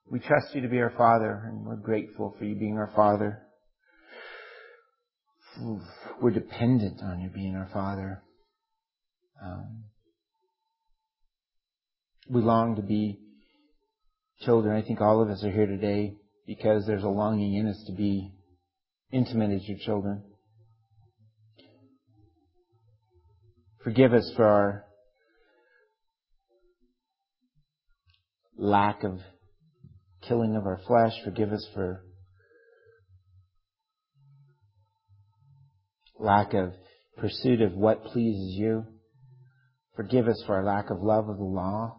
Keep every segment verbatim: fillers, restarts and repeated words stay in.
We trust you to be our Father, and we're grateful for you being our Father. We're dependent on you being our Father. Um, we long to be children. I think all of us are here today because there's a longing in us to be intimate as your children. Forgive us for our lack of killing of our flesh. Forgive us for lack of pursuit of what pleases you. Forgive us for our lack of love of the law.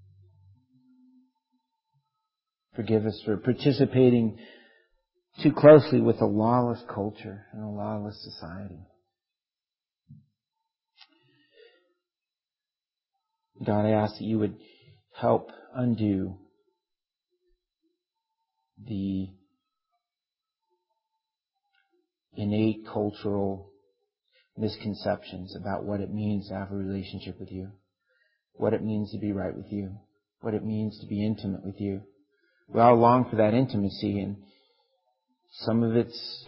Forgive us for participating too closely with a lawless culture and a lawless society. God, I ask that you would help undo the innate cultural misconceptions about what it means to have a relationship with you, what it means to be right with you, what it means to be intimate with you. We all long for that intimacy, and some of it's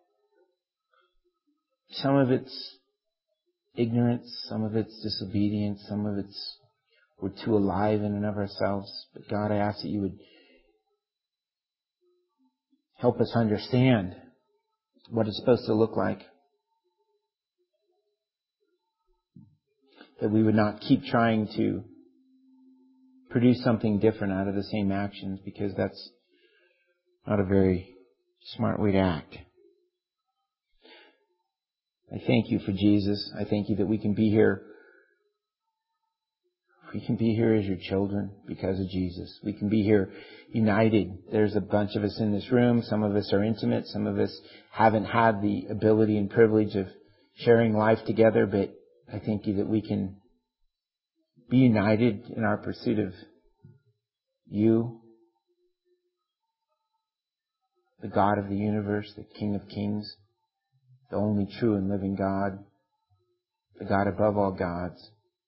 some of it's ignorance, some of it's disobedience, some of it's we're too alive in and of ourselves. But God, I ask that you would help us understand what it's supposed to look like. That we would not keep trying to produce something different out of the same actions, because that's not a very smart way to act. I thank you for Jesus. I thank you that we can be here. We can be here as your children because of Jesus. We can be here united. There's a bunch of us in this room. Some of us are intimate. Some of us haven't had the ability and privilege of sharing life together, but I thank you that we can be united in our pursuit of you, the God of the universe, the King of Kings, the only true and living God, the God above all gods.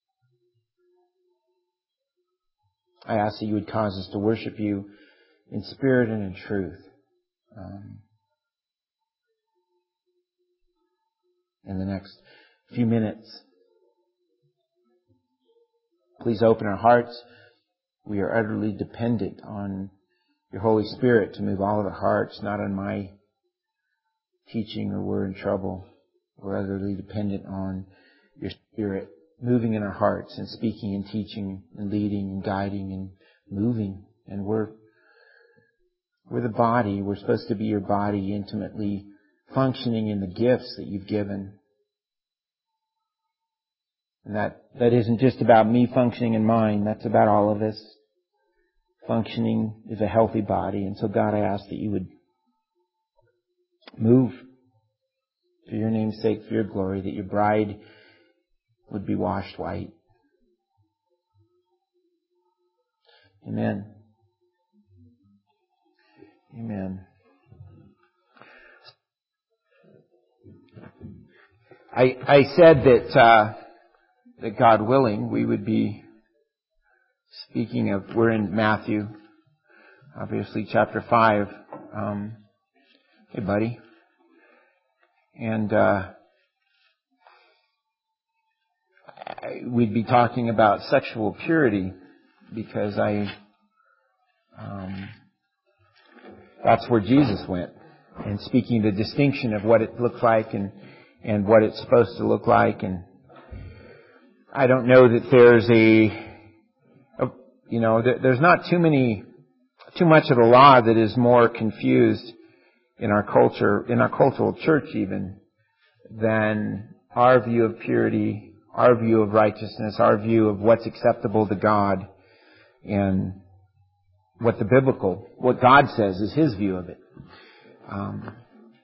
I ask that you would cause us to worship you in spirit and in truth. Um, in the next few minutes, please open our hearts. We are utterly dependent on your Holy Spirit to move all of our hearts, not on my teaching or we're in trouble. We're utterly dependent on your Spirit moving in our hearts and speaking and teaching and leading and guiding and moving. And we're we're the body. We're supposed to be your body, intimately functioning in the gifts that you've given. And that, that isn't just about me functioning in mine. That's about all of us functioning as a healthy body. And so God, I ask that you would move for your name's sake, for your glory, that your bride would be washed white. Amen. Amen. I I said that uh, that God willing, we would be speaking of. We're in Matthew, obviously chapter five. Um, hey, buddy, and. Uh, We'd be talking about sexual purity because I, um, that's where Jesus went, and speaking the distinction of what it looked like and, and what it's supposed to look like. And I don't know that there's a, a you know, there, there's not too many, too much of the law that is more confused in our culture, in our cultural church even, than our view of purity, our view of righteousness, our view of what's acceptable to God, and what the biblical, what God says is His view of it. Um,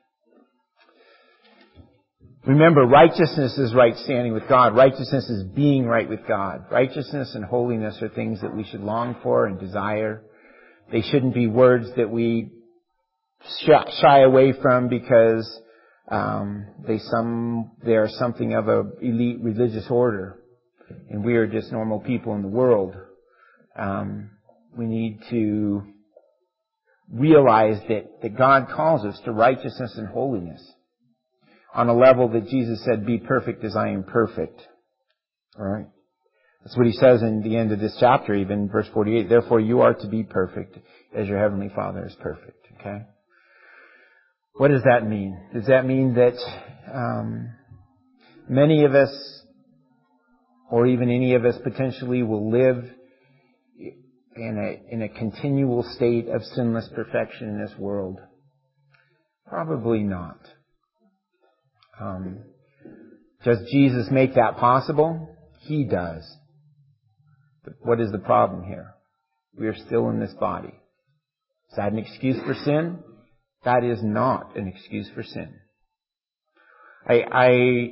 remember, righteousness is right standing with God. Righteousness is being right with God. Righteousness and holiness are things that we should long for and desire. They shouldn't be words that we shy away from because Um, they some they are something of a elite religious order, and we are just normal people in the world. Um, we need to realize that, that God calls us to righteousness and holiness on a level that Jesus said, be perfect as I am perfect. All right? That's what he says in the end of this chapter, even verse forty-eight. Therefore you are to be perfect as your heavenly Father is perfect. Okay? What does that mean? Does that mean that um, many of us, or even any of us potentially, will live in a in a continual state of sinless perfection in this world? Probably not. Um, does Jesus make that possible? He does. But what is the problem here? We are still in this body. Is that an excuse for sin? That is not an excuse for sin. I, I,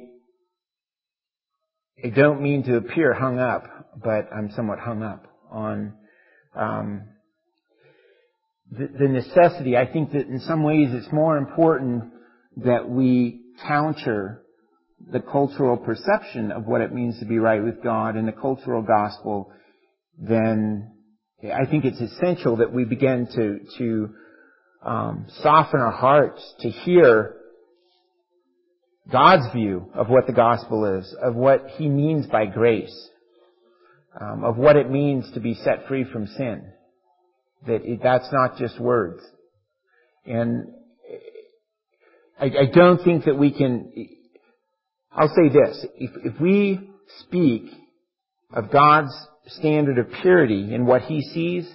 I don't mean to appear hung up, but I'm somewhat hung up on um, the, the necessity. I think that in some ways it's more important that we counter the cultural perception of what it means to be right with God and the cultural gospel than I think it's essential that we begin to to um, soften our hearts to hear God's view of what the gospel is, of what He means by grace, um, of what it means to be set free from sin. That it, that's not just words. And I, I don't think that we can. I'll say this: if, if we speak of God's standard of purity in what He sees,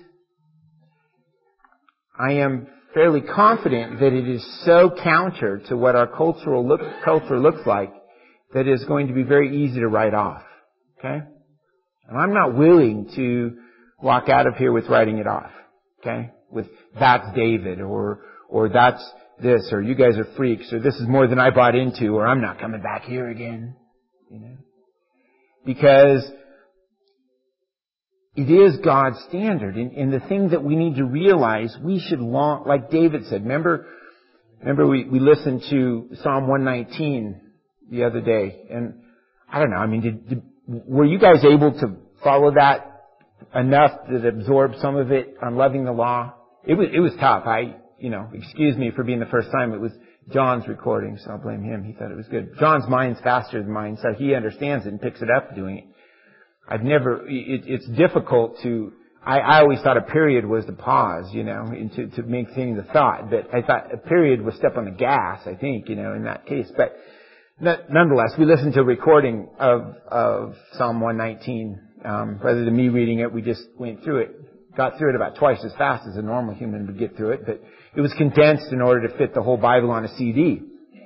I am fairly confident that it is so counter to what our cultural look, culture looks like that it is going to be very easy to write off. Okay? And I'm not willing to walk out of here with writing it off. Okay? With that's David, or or that's this, or you guys are freaks, or this is more than I bought into, or I'm not coming back here again. You know? Because it is God's standard. And, and the thing that we need to realize, we should long, like David said, remember, remember we, we listened to Psalm one nineteen the other day. And I don't know, I mean, did, did, were you guys able to follow that enough to absorb some of it on loving the law? It was, it was tough. I, you know, excuse me for being the first time. It was John's recording, so I'll blame him. He thought it was good. John's mind's faster than mine, so he understands it and picks it up doing it. I've never, it, it's difficult to, I, I always thought a period was the pause, you know, and to, to make things a thought. But I thought a period was step on the gas, I think, you know, in that case. But nonetheless, we listened to a recording of, of Psalm one nineteen. Um, rather than me reading it, we just went through it, got through it about twice as fast as a normal human would get through it. But it was condensed in order to fit the whole Bible on a C D.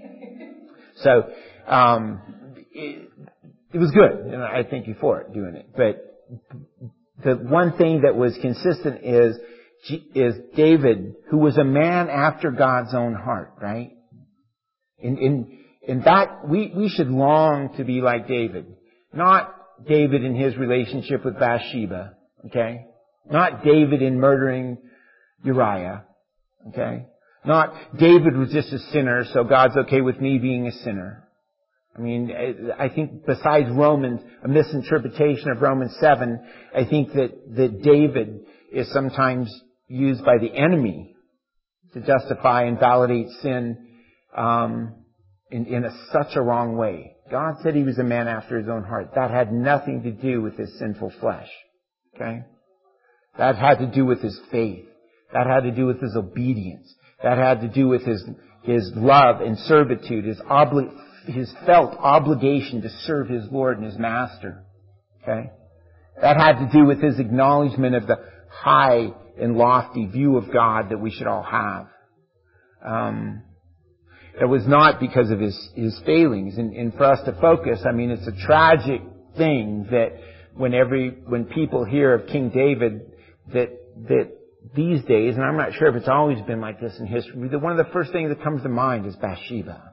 So, um, it, It was good, and I thank you for it, doing it. But the one thing that was consistent is is David, who was a man after God's own heart, right? In in in that we we should long to be like David, not David in his relationship with Bathsheba, okay? Not David in murdering Uriah, okay? Not David was just a sinner, so God's okay with me being a sinner. I mean, I think besides Romans, a misinterpretation of Romans seven, I think that, that David is sometimes used by the enemy to justify and validate sin um, in, in a, such a wrong way. God said he was a man after his own heart. That had nothing to do with his sinful flesh. Okay? That had to do with his faith. That had to do with his obedience. That had to do with his his love and servitude, his obli- his felt obligation to serve his Lord and his Master. Okay? That had to do with his acknowledgement of the high and lofty view of God that we should all have. Um, it was not because of his, his failings. And, and for us to focus, I mean, it's a tragic thing that when every, when people hear of King David, that, that these days, and I'm not sure if it's always been like this in history, that one of the first things that comes to mind is Bathsheba.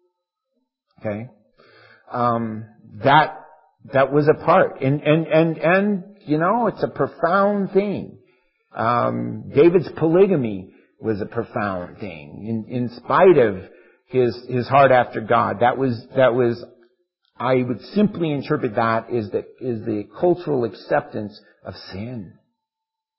Okay? Um, that, that was a part. And, and, and, and, you know, it's a profound thing. Um, David's polygamy was a profound thing. In, in spite of his, his heart after God, that was, that was, I would simply interpret that as the, is the cultural acceptance of sin.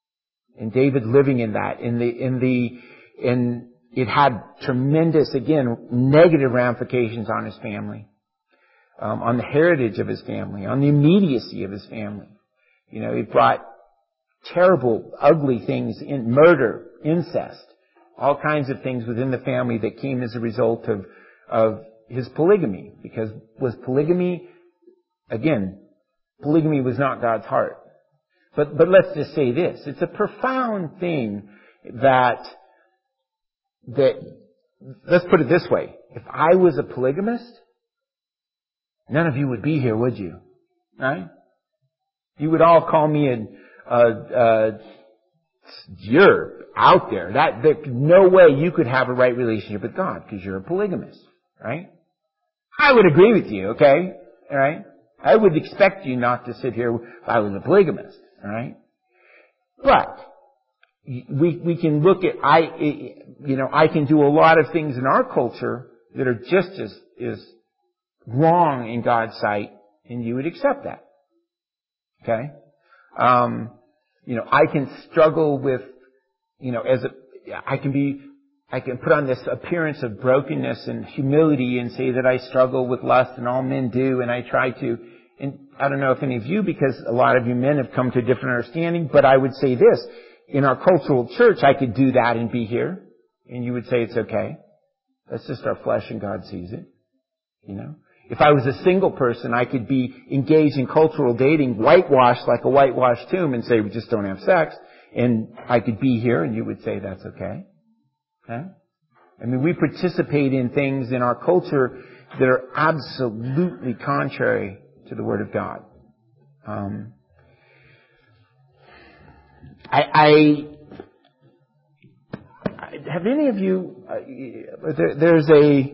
And David living in that, in the, in the, in, it had tremendous, again, negative ramifications on his family, um, on the heritage of his family, on the immediacy of his family. You know, it brought terrible, ugly things in murder, incest, all kinds of things within the family that came as a result of, of his polygamy. Because was polygamy, again, polygamy was not God's heart. But, but let's just say this. It's a profound thing that, that, let's put it this way. If I was a polygamist, none of you would be here, would you? Right? You would all call me an, uh, uh, you're out there. That, there's no way you could have a right relationship with God because you're a polygamist. Right? I would agree with you, okay? Alright? I would expect you not to sit here if I was a polygamist. Alright? But, we, we can look at, I, you know, I can do a lot of things in our culture that are just as, as wrong in God's sight, and you would accept that. Okay? Um, you know, I can struggle with, you know, as a, I can be, I can put on this appearance of brokenness and humility and say that I struggle with lust and all men do, and I try to, and I don't know if any of you, because a lot of you men have come to a different understanding, but I would say this, in our cultural church, I could do that and be here, and you would say it's okay. That's just our flesh and God sees it. You know? If I was a single person, I could be engaged in cultural dating, whitewashed like a whitewashed tomb and say we just don't have sex, and I could be here and you would say that's okay. Okay? I mean, we participate in things in our culture that are absolutely contrary to the Word of God. Um, I, I, have any of you, uh, there, there's a,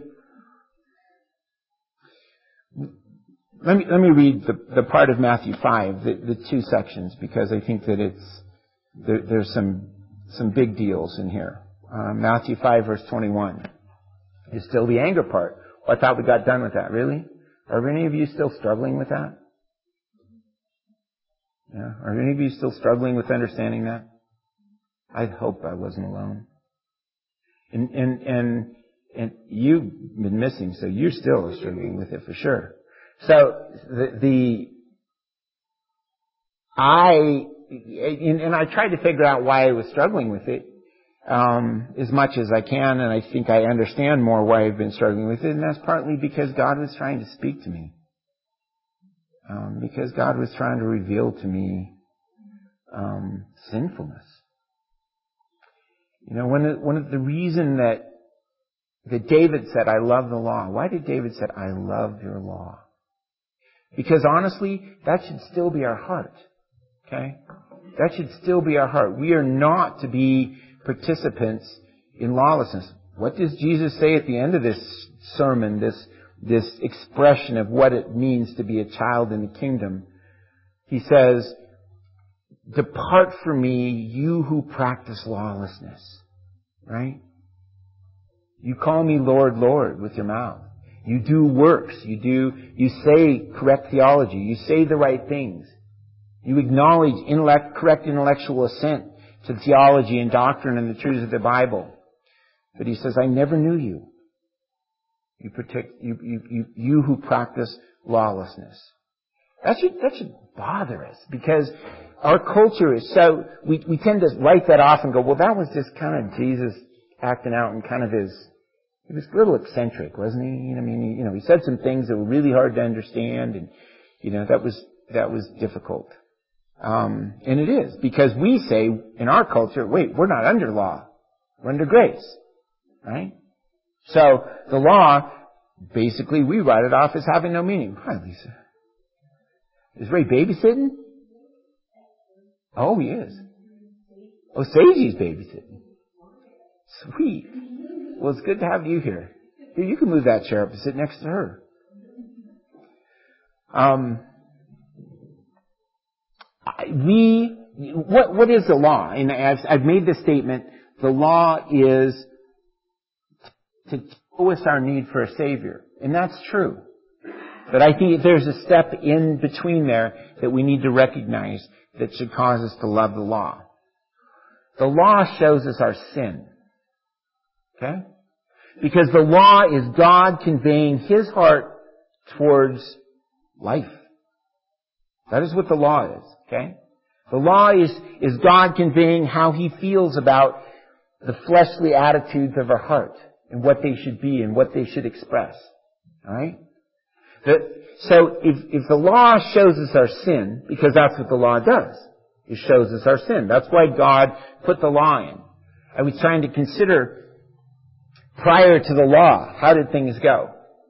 let me, let me read the, the part of Matthew five, the, the two sections, because I think that it's, there, there's some, some big deals in here. Uh, Matthew five verse twenty-one is still the anger part. Well, I thought we got done with that. Really? Are any of you still struggling with that? Yeah. Are any of you still struggling with understanding that? I hope I wasn't alone. And, and, and, and you've been missing, so you're still struggling with it for sure. So, the, the, I, and, and I tried to figure out why I was struggling with it, um, as much as I can, and I think I understand more why I've been struggling with it, and that's partly because God was trying to speak to me. Um, because God was trying to reveal to me um, sinfulness. You know, one of, one of the reason that that David said, "I love the law." Why did David say, "I love your law"? Because honestly, that should still be our heart. Okay, that should still be our heart. We are not to be participants in lawlessness. What does Jesus say at the end of this sermon? This this expression of what it means to be a child in the kingdom. He says, "Depart from me, you who practice lawlessness." Right? You call me Lord, Lord with your mouth. You do works. You do, you say correct theology. You say the right things. You acknowledge intellect, correct intellectual assent to theology and doctrine and the truths of the Bible. But he says, "I never knew you. You protect, you, you, you, you who practice lawlessness." That should, that should bother us, because our culture is so, we, we tend to write that off and go, well, that was just kind of Jesus acting out and kind of his, he was a little eccentric, wasn't he? You know, I mean, he, you know, he said some things that were really hard to understand, and, you know, that was, that was difficult. Um, and it is, because we say in our culture, wait, we're not under law. We're under grace. Right? So, the law, basically, we write it off as having no meaning. Hi, Lisa. Is Ray babysitting? Oh, he is. Oh, Seiji's babysitting. Sweet. Well, it's good to have you here. Here, you can move that chair up and sit next to her. Um, we, what, what is the law? And I've, I've made this statement. The law is to show us our need for a Savior. And that's true. But I think there's a step in between there that we need to recognize that should cause us to love the law. The law shows us our sin. Okay? Because the law is God conveying His heart towards life. That is what the law is. Okay? The law is, is God conveying how He feels about the fleshly attitudes of our heart and what they should be and what they should express. Alright? So if, if the law shows us our sin, because that's what the law does, it shows us our sin. That's why God put the law in. I was trying to consider prior to the law, how did things go?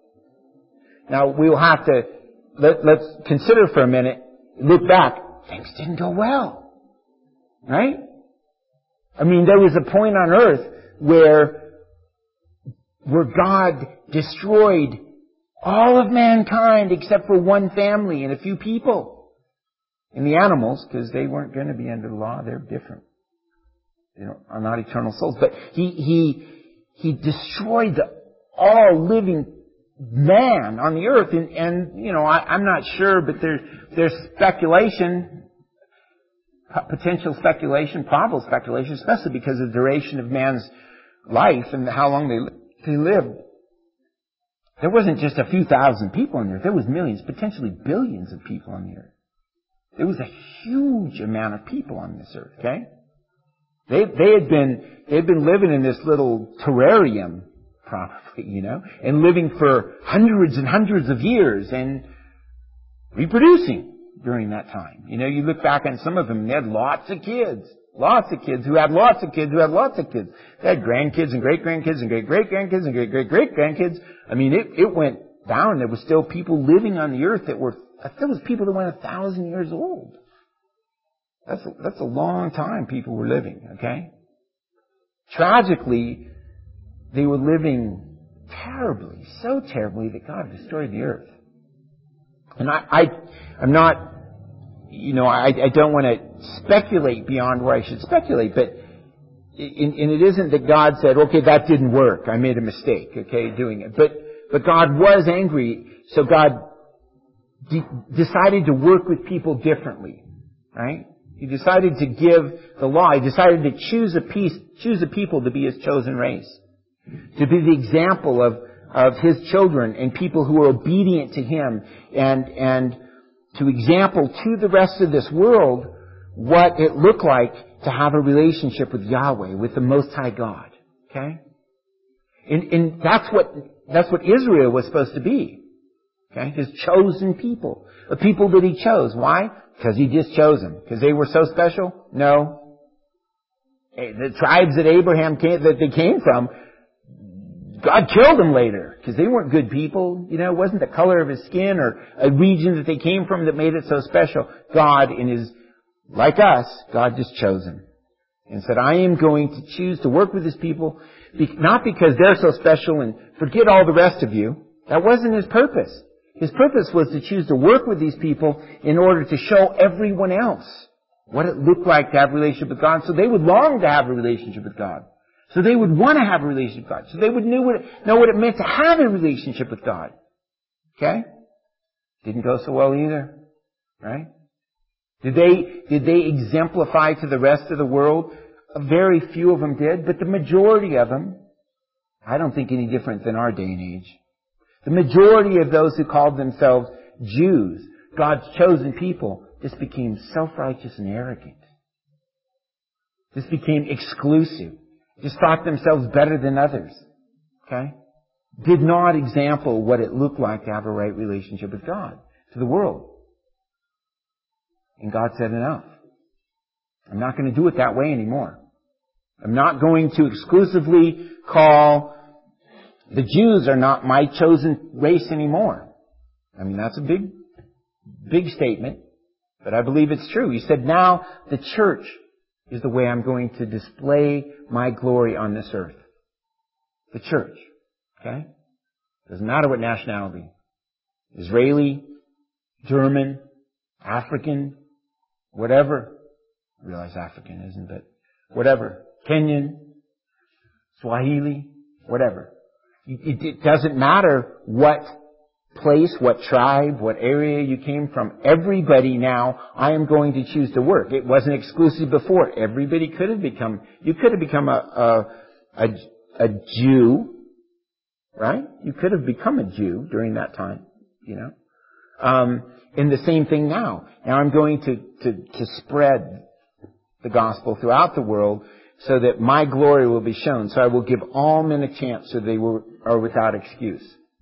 Now we'll have to, let, let's consider for a minute, look back, things didn't go well. Right? I mean, there was a point on earth where, where God destroyed all of mankind except for one family and a few people. And the animals, because they weren't going to be under the law, they're different. They don't, are not eternal souls. But He, He, He destroyed the all living man on the earth. And, and you know, I, I'm not sure, but there, there's speculation, potential speculation, probable speculation, especially because of the duration of man's life and how long they, they lived. There wasn't just a few thousand people on the earth. There was millions, potentially billions of people on the earth. There was a huge amount of people on this earth, okay? They, they had been, they had been living in this little terrarium, probably, you know, and living for hundreds and hundreds of years and reproducing during that time. You know, you look back on some of them, they had lots of kids. Lots of kids who had lots of kids who had lots of kids. They had grandkids and great-grandkids and great-great-grandkids and great-great-great-grandkids. I mean, it, it went down. There were still people living on the earth that were, there was people that went a thousand years old. That's a, that's a long time people were living, okay? Tragically, they were living terribly, so terribly that God destroyed the earth. And I, I, I'm not, you know, I, I don't want to speculate beyond where I should speculate, but, and, and it isn't that God said, okay, that didn't work, I made a mistake, okay, doing it. But, but God was angry, so God de- decided to work with people differently, right? He decided to give the law. He decided to choose a piece, choose a people to be His chosen race. To be the example of, of His children and people who are obedient to Him and, and to example to the rest of this world what it looked like to have a relationship with Yahweh, with the Most High God. Okay? And, and that's what, that's what Israel was supposed to be. Okay? His chosen people. The people that He chose. Why? Because He just chose them. Because they were so special? No. The tribes that Abraham came, that they came from, God killed them later. Because they weren't good people. You know, it wasn't the color of his skin or a region that they came from that made it so special. God, in His, like us, God just chose them. And said, I am going to choose to work with His people, not because they're so special and forget all the rest of you. That wasn't His purpose. His purpose was to choose to work with these people in order to show everyone else what it looked like to have a relationship with God. So they would long to have a relationship with God. So they would want to have a relationship with God. So they would know what, it, know what it meant to have a relationship with God. Okay? Didn't go so well either. Right? Did they, did they exemplify to the rest of the world? A very few of them did, but the majority of them, I don't think any different than our day and age. The majority of those who called themselves Jews, God's chosen people, just became self-righteous and arrogant. Just became exclusive. Just thought themselves better than others. Okay? Did not example what it looked like to have a right relationship with God to the world. And God said, enough. I'm not going to do it that way anymore. I'm not going to exclusively call the Jews are not my chosen race anymore. I mean, that's a big, big statement, but I believe it's true. He said, now the church is the way I'm going to display my glory on this earth. The church. Okay? Doesn't matter what nationality. Israeli, German, African, whatever. I realize African isn't, but whatever. Kenyan, Swahili, whatever. It, it doesn't matter what place, what tribe, what area you came from. Everybody now, I am going to choose to work. It wasn't exclusive before. Everybody could have become, you could have become a, a, a, a Jew, right? You could have become a Jew during that time, you know. Um, and the same thing now. Now I'm going to, to, to spread the gospel throughout the world so that my glory will be shown. So I will give all men a chance so they will, are without excuse.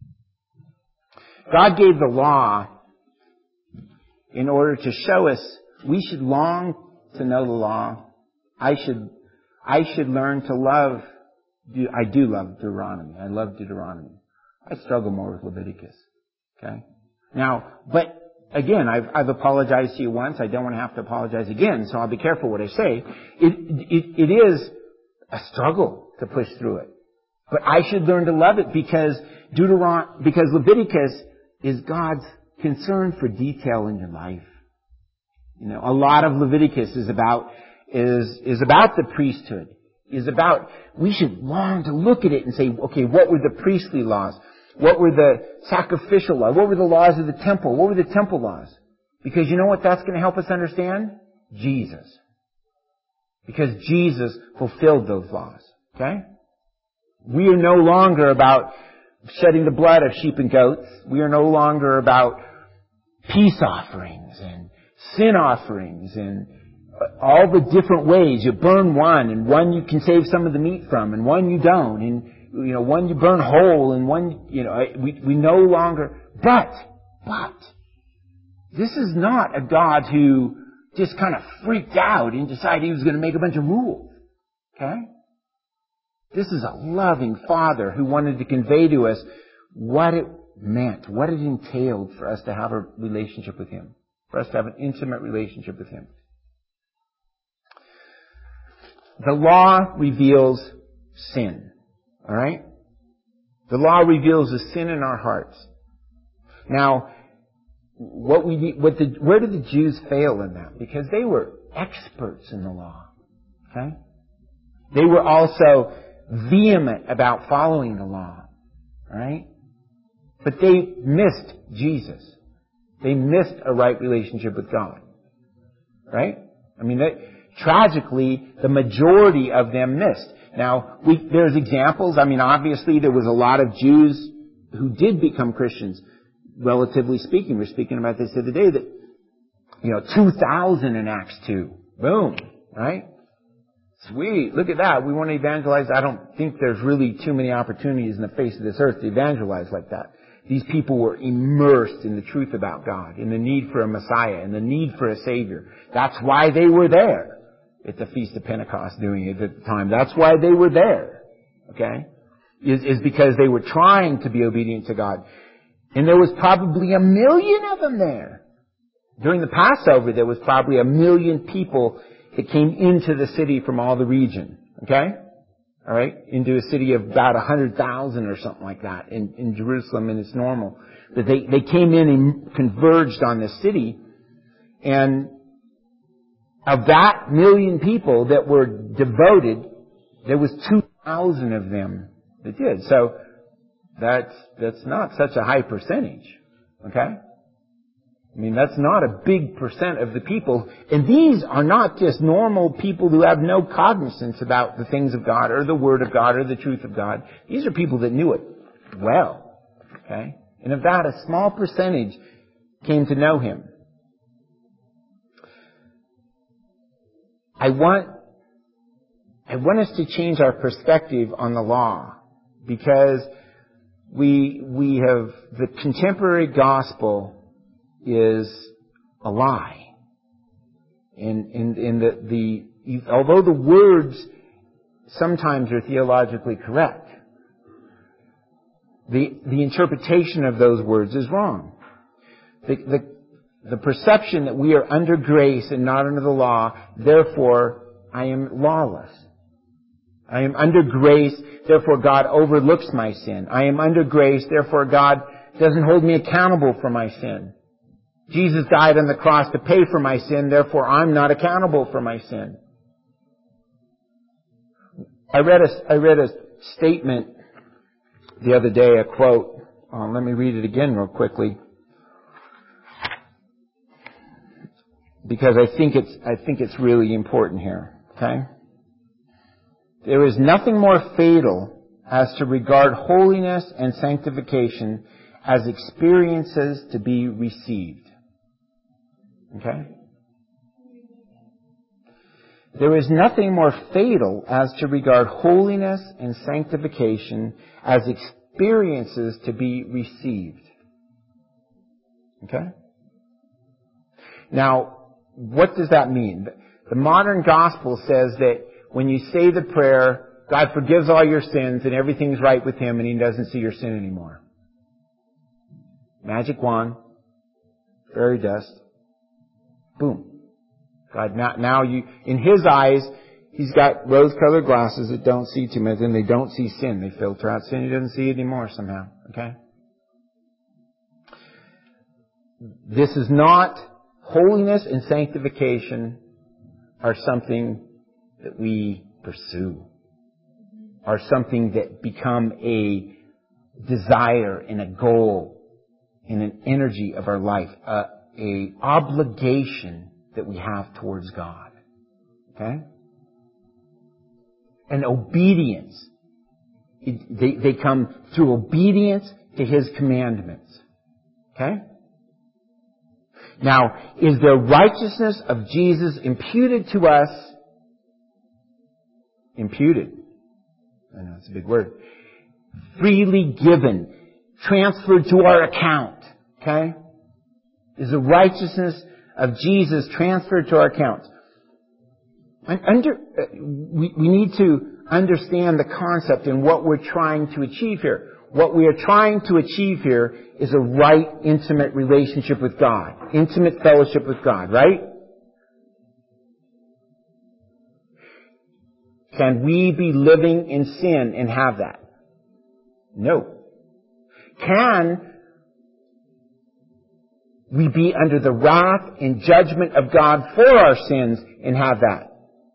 God gave the law in order to show us we should long to know the law. I should, I should learn to love, I do love Deuteronomy. I love Deuteronomy. I struggle more with Leviticus. Okay? Now, but again, I've, I've apologized to you once. I don't want to have to apologize again, so I'll be careful what I say. It, it, it is a struggle to push through it. But I should learn to love it because Deuteron, because Leviticus is God's concern for detail in your life. You know, a lot of Leviticus is about, is, is about the priesthood. Is about, we should long to look at it and say, okay, what were the priestly laws? What were the sacrificial laws? What were the laws of the temple? What were the temple laws? Because you know what that's going to help us understand? Jesus. Because Jesus fulfilled those laws. Okay? We are no longer about shedding the blood of sheep and goats. We are no longer about peace offerings and sin offerings and all the different ways. You burn one, and one you can save some of the meat from, and one you don't. And you know, one you burn whole, and one, you know, we, we no longer, but, but, this is not a God who just kind of freaked out and decided he was going to make a bunch of rules. Okay? This is a loving Father who wanted to convey to us what it meant, what it entailed for us to have a relationship with Him, for us to have an intimate relationship with Him. The law reveals sin. All right? The law reveals the sin in our hearts. Now, what we need, what the, where did the Jews fail in that? Because they were experts in the law. Okay? They were also vehement about following the law. All right? But they missed Jesus. They missed a right relationship with God. Right? I mean, they, tragically, the majority of them missed. Now, we, there's examples. I mean, obviously, there was a lot of Jews who did become Christians, relatively speaking. We're speaking about this the other day that, you know, two thousand in Acts two. Boom. Right? Sweet. Look at that. We want to evangelize. I don't think there's really too many opportunities in the face of this earth to evangelize like that. These people were immersed in the truth about God, in the need for a Messiah, in the need for a Savior. That's why they were there at the Feast of Pentecost doing it at the time. That's why they were there. Okay? Is, is because they were trying to be obedient to God. And there was probably a million of them there. During the Passover, there was probably a million people that came into the city from all the region. Okay? Alright? Into a city of about a hundred thousand or something like that in, in Jerusalem, and it's normal. But they, they came in and converged on the city, and of that million people that were devoted, there was two thousand of them that did. So that's that's not such a high percentage. Okay? I mean, that's not a big percent of the people. And these are not just normal people who have no cognizance about the things of God or the Word of God or the truth of God. These are people that knew it well. Okay? And of that, a small percentage came to know Him. I want, I want us to change our perspective on the law, because we, we have, the contemporary gospel is a lie. And, and, and the, the, although the words sometimes are theologically correct, the, the interpretation of those words is wrong. The, the, The perception that we are under grace and not under the law, therefore I am lawless. I am under grace, therefore God overlooks my sin. I am under grace, therefore God doesn't hold me accountable for my sin. Jesus died on the cross to pay for my sin, therefore I'm not accountable for my sin. I read a, I read a statement the other day, a quote Uh, let me read it again real quickly. Because I think it's, I think it's really important here. Okay? There is nothing more fatal as to regard holiness and sanctification as experiences to be received. Okay? There is nothing more fatal as to regard holiness and sanctification as experiences to be received. Okay? Now, what does that mean? The modern gospel says that when you say the prayer, God forgives all your sins and everything's right with Him and He doesn't see your sin anymore. Magic wand, fairy dust, boom. God, now, now you, in His eyes, He's got rose-colored glasses that don't see too much, and they don't see sin. They filter out sin. He doesn't see it anymore somehow. Okay? This is not, holiness and sanctification are something that we pursue, are something that become a desire and a goal and an energy of our life, a, a obligation that we have towards God. Okay? And obedience. It, they, they come through obedience to His commandments. Okay? Now, is the righteousness of Jesus imputed to us? Imputed. I know it's a big word. Freely given. Transferred to our account. Okay? Is the righteousness of Jesus transferred to our account? Under, we, we need to understand the concept and what we're trying to achieve here. What we are trying to achieve here is a right, intimate relationship with God. Intimate fellowship with God, right? Can we be living in sin and have that? No. Can we be under the wrath and judgment of God for our sins and have that?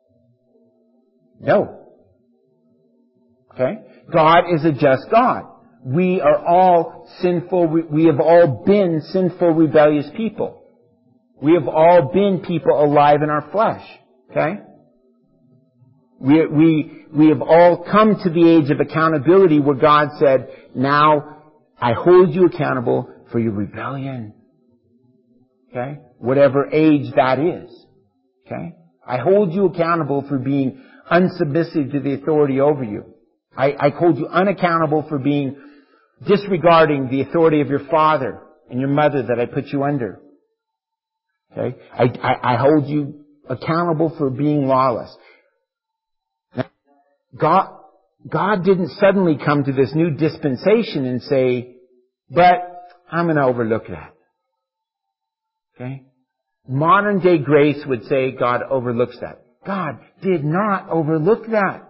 No. Okay? God is a just God. We are all sinful, we have all been sinful, rebellious people. We have all been people alive in our flesh. Okay? We, we, we have all come to the age of accountability where God said, now I hold you accountable for your rebellion. Okay? Whatever age that is. Okay? I hold you accountable for being unsubmissive to the authority over you. I, I hold you unaccountable for being disregarding the authority of your father and your mother that I put you under. Okay? I, I, I hold you accountable for being lawless. Now, God, God didn't suddenly come to this new dispensation and say, but I'm going to overlook that. Okay? Modern day grace would say God overlooks that. God did not overlook that.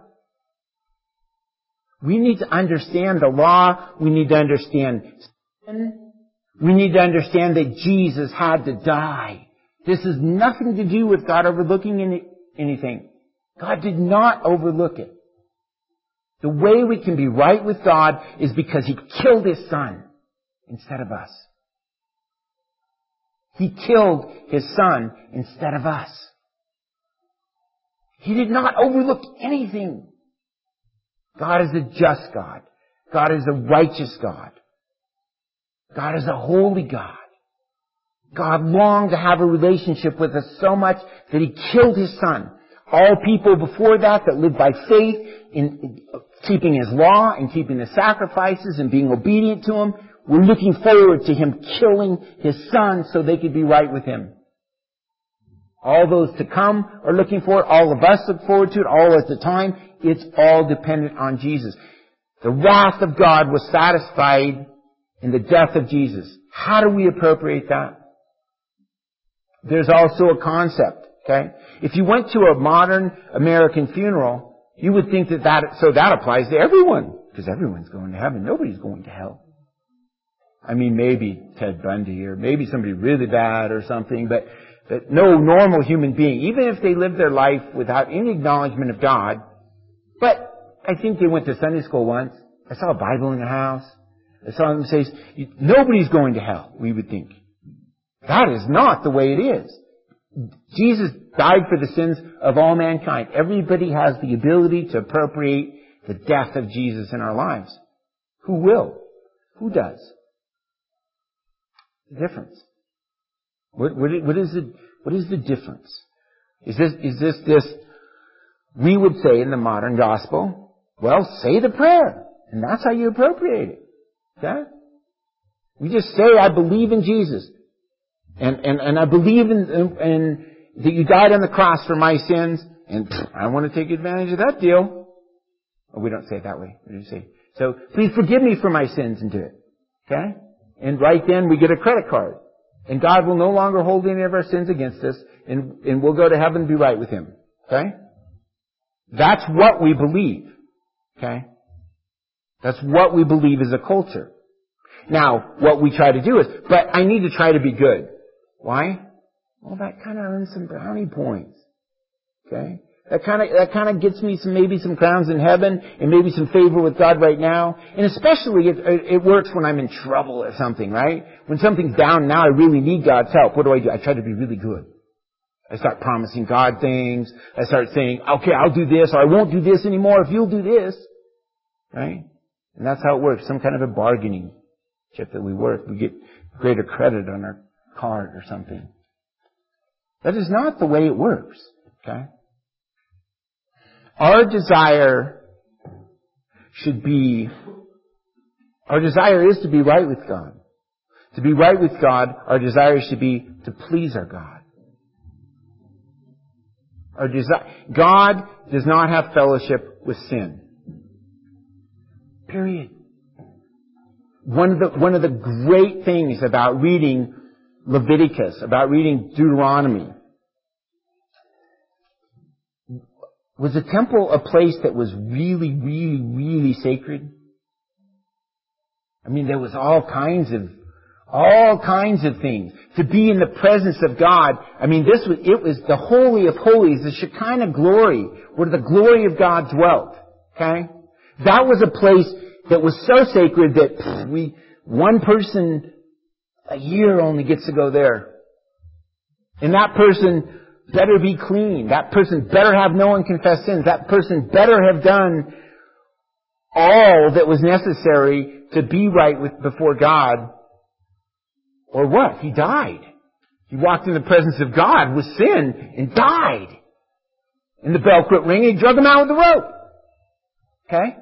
We need to understand the law. We need to understand sin. We need to understand that Jesus had to die. This has nothing to do with God overlooking any, anything. God did not overlook it. The way we can be right with God is because He killed His Son instead of us. He killed His Son instead of us. He did not overlook anything. God is a just God. God is a righteous God. God is a holy God. God longed to have a relationship with us so much that He killed His Son. All people before that that lived by faith in keeping His law and keeping the sacrifices and being obedient to Him were looking forward to Him killing His Son so they could be right with Him. All those to come are looking for it. All of us look forward to it. All at the time. It's all dependent on Jesus. The wrath of God was satisfied in the death of Jesus. How do we appropriate that? There's also a concept, okay? If you went to a modern American funeral, you would think that that, so that applies to everyone. Because everyone's going to heaven. Nobody's going to hell. I mean, maybe Ted Bundy or maybe somebody really bad or something, but that no normal human being, even if they lived their life without any acknowledgement of God, but I think they went to Sunday school once. I saw a Bible in the house. A song that says, nobody's going to hell, we would think. That is not the way it is. Jesus died for the sins of all mankind. Everybody has the ability to appropriate the death of Jesus in our lives. Who will? Who does? The difference. What, what, what is the, what is the difference? Is this, is this, this, we would say in the modern gospel, well, say the prayer. And that's how you appropriate it. Okay? We just say, I believe in Jesus. And, and, and I believe in, in, in that you died on the cross for my sins. And pff, I want to take advantage of that deal. Oh, we don't say it that way. We just say, so please forgive me for my sins and do it. Okay? And right then we get a credit card. And God will no longer hold any of our sins against us. And, and we'll go to heaven and be right with Him. Okay? That's what we believe. Okay? That's what we believe as a culture. Now, what we try to do is, but I need to try to be good. Why? Well, that kind of earns some brownie points. Okay? That kind of, that kind of gets me some, maybe some crowns in heaven and maybe some favor with God right now. And especially it, it works when I'm in trouble or something, right? When something's down now, I really need God's help. What do I do? I try to be really good. I start promising God things. I start saying, okay, I'll do this or I won't do this anymore if you'll do this. Right? And that's how it works. Some kind of a bargaining chip that we work. We get greater credit on our card or something. That is not the way it works. Okay? Our desire should be, our desire is to be right with God. To be right with God, our desire should be to please our God. Our desi- God does not have fellowship with sin. Period. One of the, one of the great things about reading Leviticus, about reading Deuteronomy, was the temple a place that was really, really, really sacred? I mean, there was all kinds of, all kinds of things. To be in the presence of God, I mean, this was, it was the Holy of Holies, the Shekinah glory, where the glory of God dwelt. Okay? That was a place that was so sacred that pff, we, one person a year only gets to go there. And that person better be clean. That person better have no unconfessed sins. That person better have done all that was necessary to be right with before God. Or what? He died. He walked in the presence of God with sin and died. And the bell quit ringing. He drug him out with the rope. Okay?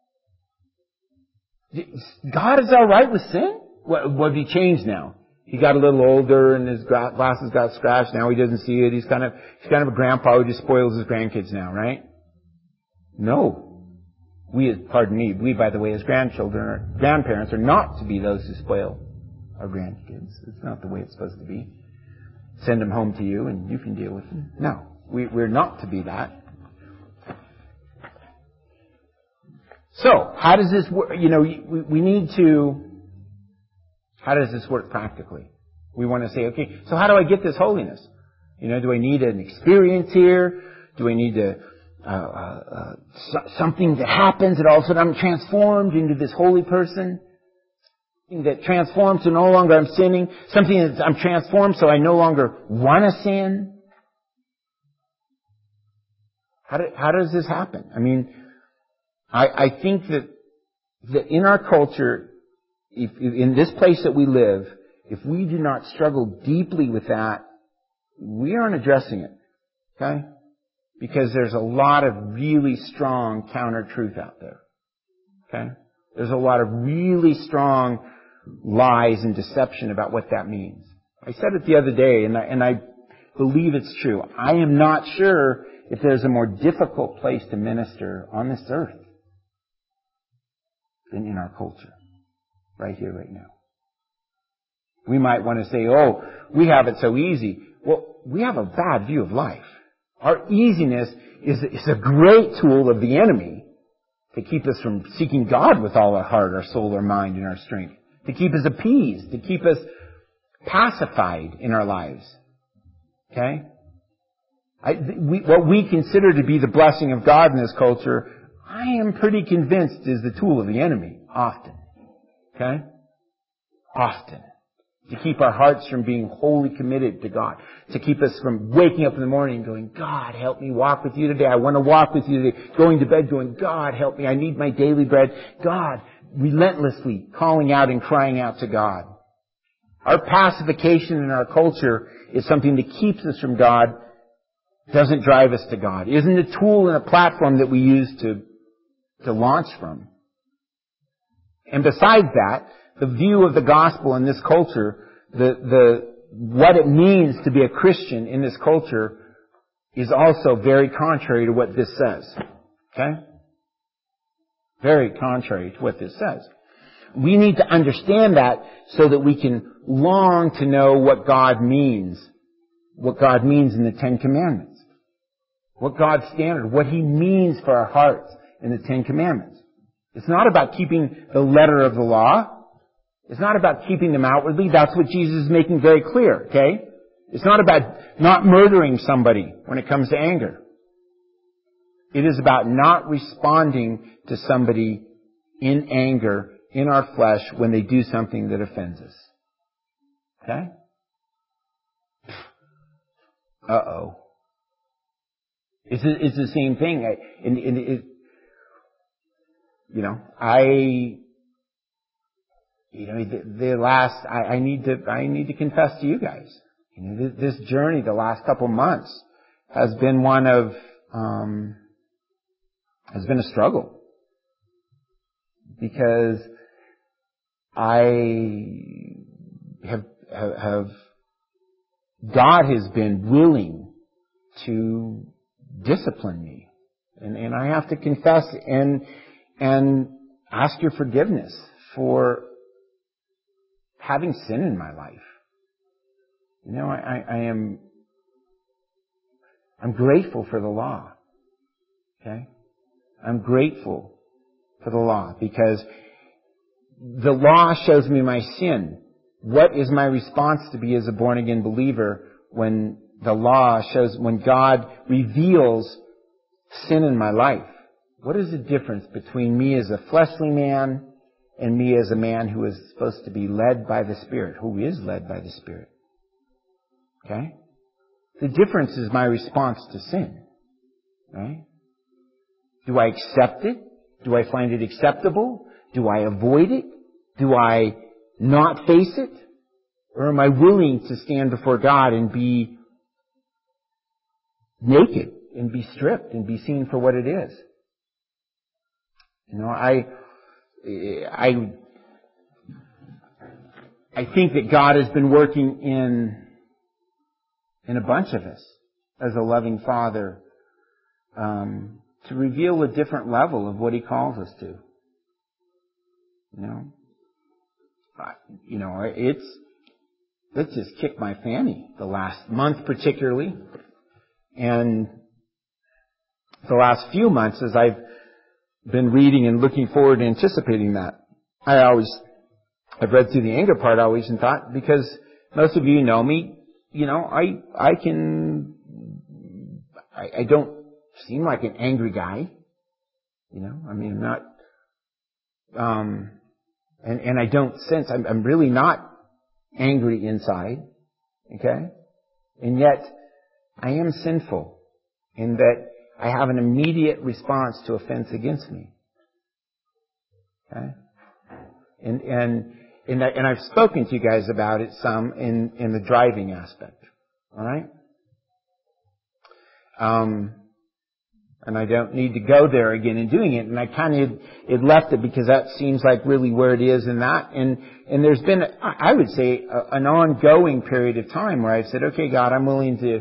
God is all right with sin? What, what did he change now? He got a little older and his glasses got scratched. Now he doesn't see it. He's kind of, he's kind of a grandpa who just spoils his grandkids now, right? No. We, as, pardon me, we, by the way, as grandchildren or grandparents are not to be those who spoil our grandkids. It's not the way it's supposed to be. Send them home to you and you can deal with them. No. We, we're not to be that. So, how does this work? You know, we, we need to, how does this work practically? We want to say, okay, so how do I get this holiness? You know, do I need an experience here? Do I need to, uh, uh, uh, something that happens that all of a sudden I'm transformed into this holy person? Something that transforms so no longer I'm sinning? Something that I'm transformed so I no longer want to sin? How, do, how does this happen? I mean, I, I think that, that in our culture, if, in this place that we live, if we do not struggle deeply with that, we aren't addressing it. Okay? Because there's a lot of really strong counter-truth out there. Okay? There's a lot of really strong lies and deception about what that means. I said it the other day, and I, and I believe it's true. I am not sure if there's a more difficult place to minister on this earth than in our culture. Right here, right now. We might want to say, oh, we have it so easy. Well, we have a bad view of life. Our easiness is, is a great tool of the enemy to keep us from seeking God with all our heart, our soul, our mind, and our strength. To keep us appeased. To keep us pacified in our lives. Okay? I, we, what we consider to be the blessing of God in this culture, I am pretty convinced is the tool of the enemy, often. Okay? Often. To keep our hearts from being wholly committed to God. To keep us from waking up in the morning and going, God, help me walk with you today. I want to walk with you today. Going to bed going, God, help me. I need my daily bread. God, relentlessly calling out and crying out to God. Our pacification in our culture is something that keeps us from God, doesn't drive us to God. Isn't a tool and a platform that we use to, to launch from. And besides that, the view of the gospel in this culture, the, the, what it means to be a Christian in this culture is also very contrary to what this says. Okay? Very contrary to what this says. We need to understand that so that we can long to know what God means. What God means in the Ten Commandments. What God's standard, what He means for our hearts in the Ten Commandments. It's not about keeping the letter of the law. It's not about keeping them outwardly. That's what Jesus is making very clear, okay? It's not about not murdering somebody when it comes to anger. It is about not responding to somebody in anger, in our flesh, when they do something that offends us. Okay? Uh-oh. It's, it's the same thing. I, in, in, it, you know, I... You know, the, the last, I, I need to, I need to confess to you guys. You know, this, this journey, the last couple months, has been one of, um, has been a struggle. Because I have, have, have, God has been willing to discipline me. And, and I have to confess and, and ask your forgiveness for having sin in my life. You know, I, I am, I'm grateful for the law. Okay? I'm grateful for the law because the law shows me my sin. What is my response to be as a born again believer when the law shows, when God reveals sin in my life? What is the difference between me as a fleshly man and me as a man who is supposed to be led by the Spirit, who is led by the Spirit? Okay? The difference is my response to sin. Right? Do I accept it? Do I find it acceptable? Do I avoid it? Do I not face it? Or am I willing to stand before God and be naked and be stripped and be seen for what it is? You know, I... I, I think that God has been working in, in a bunch of us as a loving Father, um, to reveal a different level of what He calls us to. You know, I, you know, it's, it's just kicked my fanny the last month particularly, and the last few months as I've been reading and looking forward and anticipating that. I always, I've read through the anger part always and thought, because most of you know me, you know, I, I can, I, I don't seem like an angry guy. You know, I mean, I'm not, um, and, and I don't sense, I'm, I'm really not angry inside. Okay? And yet, I am sinful in that I have an immediate response to offense against me. Okay? And, and, and, I, and I've spoken to you guys about it some in, in the driving aspect. Alright? Um, and I don't need to go there again in doing it. And I kind of it left it because that seems like really where it is in that. And, and there's been, I would say, a, an ongoing period of time where I've said, okay, God, I'm willing to,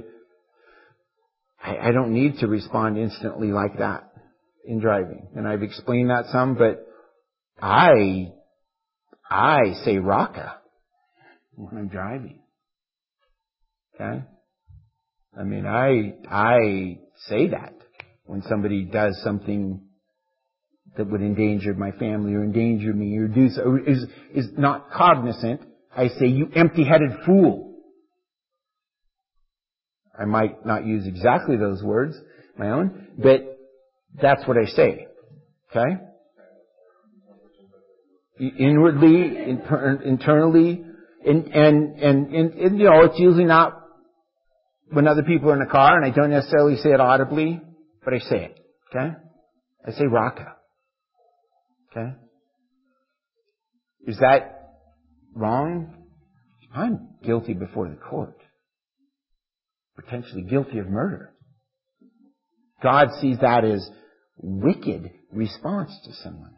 I don't need to respond instantly like that in driving. And I've explained that some, but I, I say raka when I'm driving. Okay? I mean, I, I say that when somebody does something that would endanger my family or endanger me or do so, or is, is not cognizant. I say, you empty-headed fool. I might not use exactly those words, my own, but that's what I say. Okay? inwardly, inter- internally, and, and, and, and, and, you know, it's usually not when other people are in the car, and I don't necessarily say it audibly, but I say it, okay? I say Raka, okay? Is that wrong? I'm guilty before the court. Potentially guilty of murder. God sees that as wicked response to someone.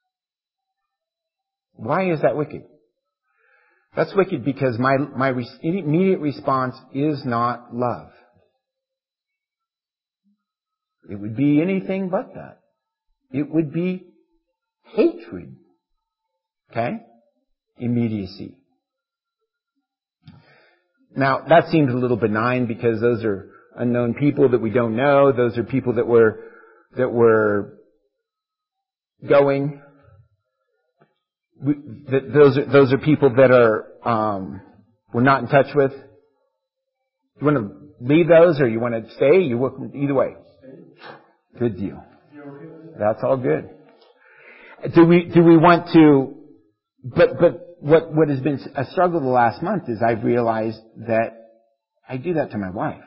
Why is that wicked? That's wicked because my, my immediate response is not love. It would be anything but that. It would be hatred. Okay? Immediacy. Now, that seems a little benign because those are unknown people that we don't know. Those are people that were, that were going. We, that those are, those are people that are, um, we're not in touch with. You want to leave those or you want to stay? You, either way. Good deal. That's all good. Do we, do we want to, but, but what, what has been a struggle the last month is I've realized that I do that to my wife.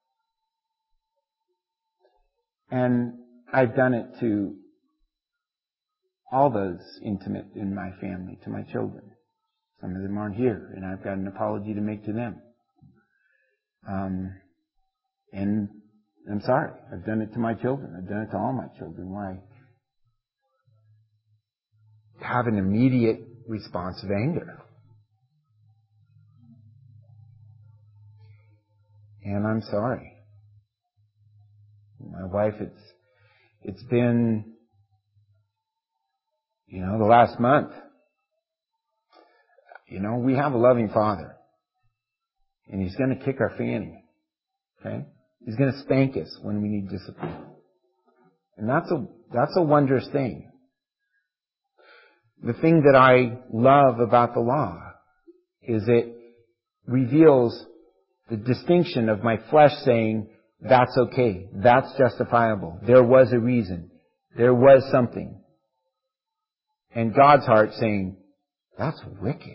And I've done it to all those intimate in my family, to my children. Some of them aren't here, and I've got an apology to make to them. Um, and I'm sorry. I've done it to my children. I've done it to all my children. Why? Have an immediate response of anger. And I'm sorry. My wife, it's, it's been, you know, the last month. You know, we have a loving Father. And He's going to kick our fanny. Okay? He's going to spank us when we need discipline. And that's a, that's a wondrous thing. The thing that I love about the law is it reveals the distinction of my flesh saying, that's okay, that's justifiable, there was a reason, there was something. And God's heart saying, that's wicked.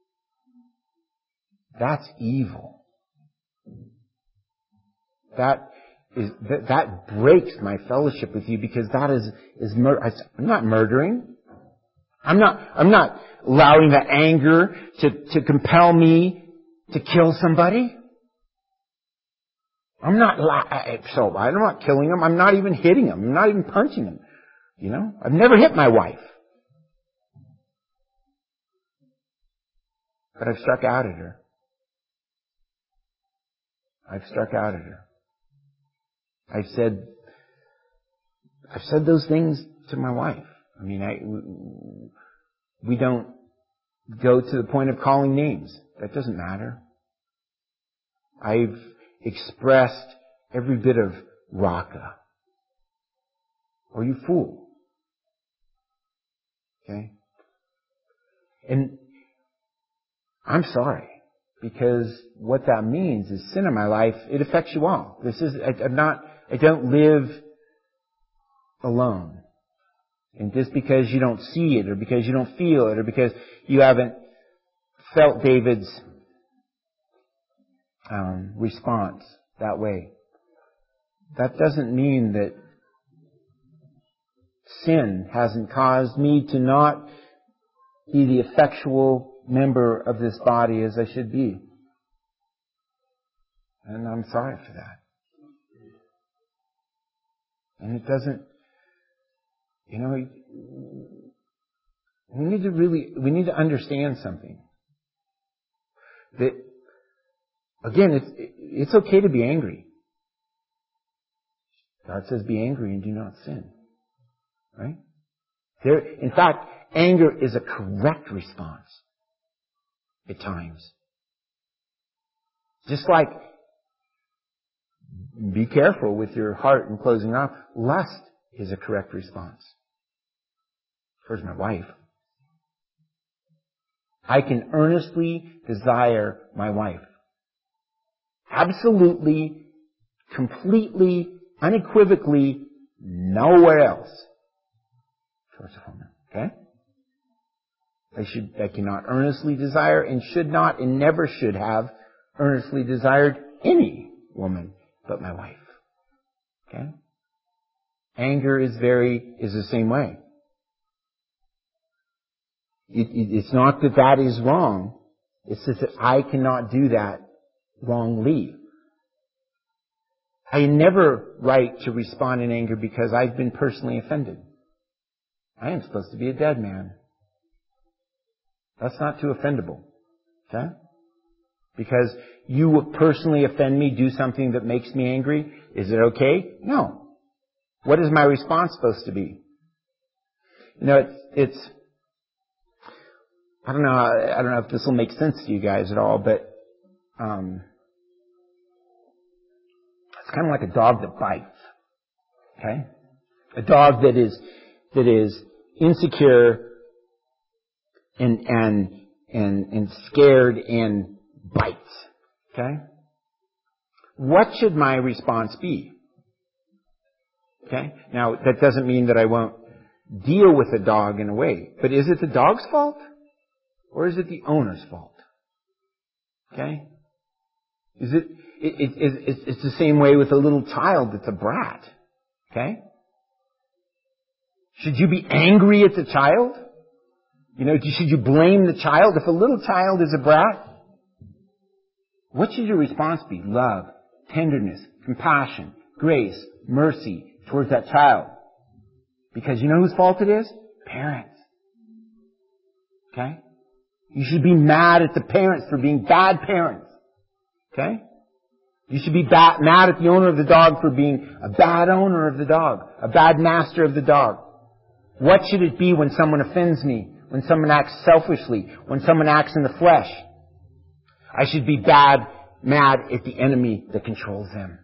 That's evil. That is, that, that breaks my fellowship with you because that is, is mur- I'm not murdering. I'm not, I'm not allowing that anger to, to compel me to kill somebody. I'm not, so I'm not killing him. I'm not even hitting him. I'm not even punching him. You know, I've never hit my wife. But I've struck out at her. I've struck out at her. I've said, I've said those things to my wife. I mean, I, we don't go to the point of calling names. That doesn't matter. I've expressed every bit of Raka. Or you fool. Okay? And I'm sorry. Because what that means is sin in my life, it affects you all. This is, I, I'm not, I don't live alone. And just because you don't see it, or because you don't feel it, or because you haven't felt David's um, response that way, that doesn't mean that sin hasn't caused me to not be the effectual member of this body as I should be. And I'm sorry for that. And it doesn't, you know, we need to really, we need to understand something. That, again, it's, it's okay to be angry. God says be angry and do not sin. Right? There, in fact, anger is a correct response at times. Just like, be careful with your heart and closing off. Lust is a correct response. Towards my wife. I can earnestly desire my wife. Absolutely, completely, unequivocally, nowhere else. Towards a woman. Okay? I should, I cannot earnestly desire and should not and never should have earnestly desired any woman but my wife. Okay? Anger is very, is the same way. It, it, it's not that that is wrong. It's just that I cannot do that wrongly. I never right to respond in anger because I've been personally offended. I am supposed to be a dead man. That's not too offendable. Okay? Because you personally offend me, do something that makes me angry. Is it okay? No. What is my response supposed to be? You know, it's, it's I don't know, I don't know if this will make sense to you guys at all, but um, it's kind of like a dog that bites. Okay? A dog that is that is insecure and and and and scared and bites. Okay? What should my response be? Okay? Now, that doesn't mean that I won't deal with the dog in a way. But is it the dog's fault? Or is it the owner's fault? Okay? Is it, it, it, it, it's the same way with a little child that's a brat. Okay? Should you be angry at the child? You know, should you blame the child? If a little child is a brat, what should your response be? Love, tenderness, compassion, grace, mercy towards that child. Because you know whose fault it is? Parents. Okay? You should be mad at the parents for being bad parents. Okay? You should be bad, mad at the owner of the dog for being a bad owner of the dog, a bad master of the dog. What should it be when someone offends me? When someone acts selfishly? When someone acts in the flesh? I should be bad, mad at the enemy that controls them.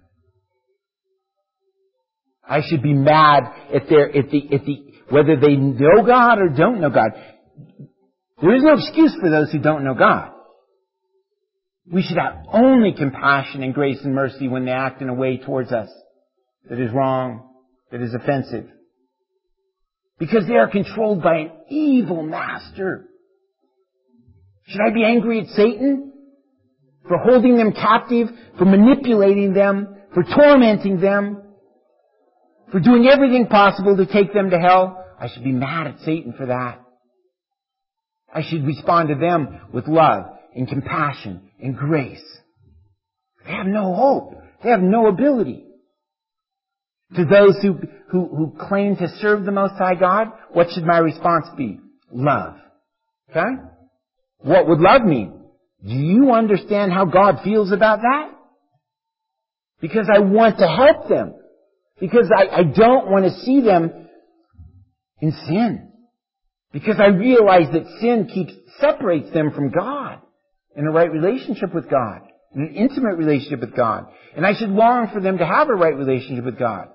I should be mad at their, at the, at the, whether they know God or don't know God. There is no excuse for those who don't know God. We should have only compassion and grace and mercy when they act in a way towards us that is wrong, that is offensive. Because they are controlled by an evil master. Should I be angry at Satan for holding them captive, for manipulating them, for tormenting them, for doing everything possible to take them to hell? I should be mad at Satan for that. I should respond to them with love and compassion and grace. They have no hope. They have no ability. To those who, who, who claim to serve the Most High God, what should my response be? Love. Okay? What would love mean? Do you understand how God feels about that? Because I want to help them. Because I, I don't want to see them in sin. Because I realize that sin keeps, separates them from God in a right relationship with God, in an intimate relationship with God. And I should long for them to have a right relationship with God.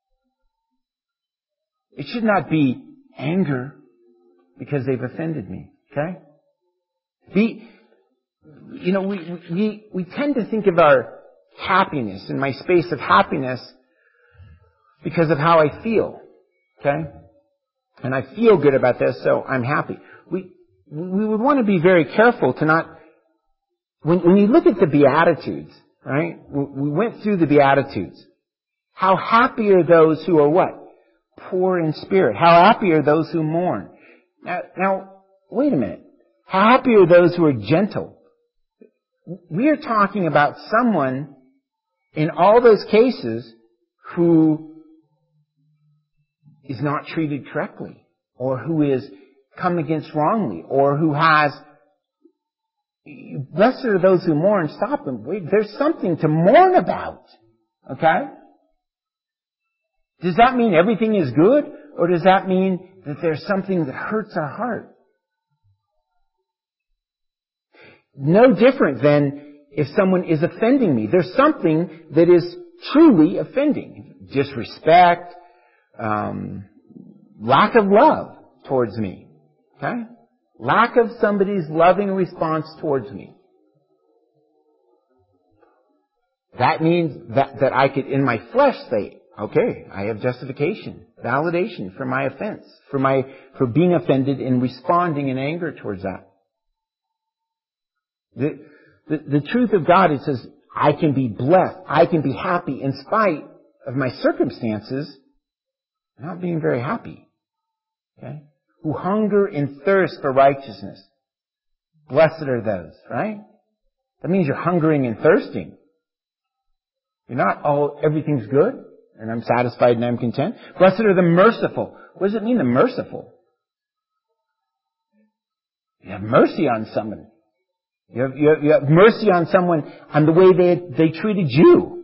It should not be anger because they've offended me. Okay? The, you know, we, we, we tend to think of our happiness and my space of happiness because of how I feel. Okay? And I feel good about this, so I'm happy. We, we would want to be very careful to not, when, when you look at the Beatitudes, right? We went through the Beatitudes. How happy are those who are what? Poor in spirit. How happy are those who mourn? Now, now, wait a minute. How happy are those who are gentle? We are talking about someone in all those cases who is not treated correctly, or who is come against wrongly, or who has, blessed are those who mourn. Stop them. Wait, there's something to mourn about. Okay? Does that mean everything is good? Or does that mean that there's something that hurts our heart? No different than if someone is offending me. There's something that is truly offending. Disrespect, um, lack of love towards me. Okay? Lack of somebody's loving response towards me. That means that, that I could, in my flesh, say, okay, I have justification. validation for my offense, for my, for being offended and responding in anger towards that. The, the, the truth of God, it says, I can be blessed, I can be happy in spite of my circumstances not being very happy. Okay? Who hunger and thirst for righteousness. Blessed are those, right? That means you're hungering and thirsting. You're not, oh, everything's good, and I'm satisfied and I'm content. Blessed are the merciful. What does it mean, the merciful? You have mercy on someone. You have, you have, you have mercy on someone on the way they, they treated you.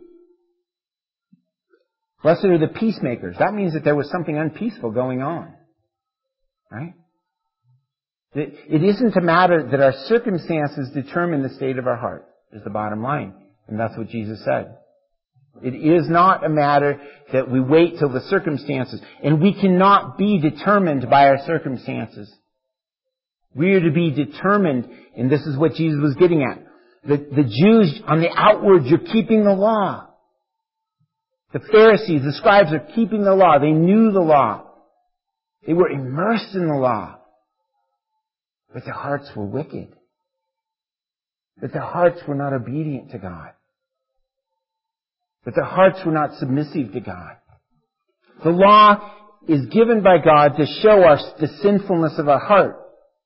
Blessed are the peacemakers. That means that there was something unpeaceful going on. Right? It, it isn't a matter that our circumstances determine the state of our heart, is the bottom line. And that's what Jesus said. It is not a matter that we wait till the circumstances. And we cannot be determined by our circumstances. We are to be determined, and this is what Jesus was getting at. The, the Jews, on the outward, you're keeping the law. The Pharisees, the scribes are keeping the law. They knew the law. They were immersed in the law. But their hearts were wicked. But their hearts were not obedient to God. But their hearts were not submissive to God. The law is given by God to show us the sinfulness of our heart.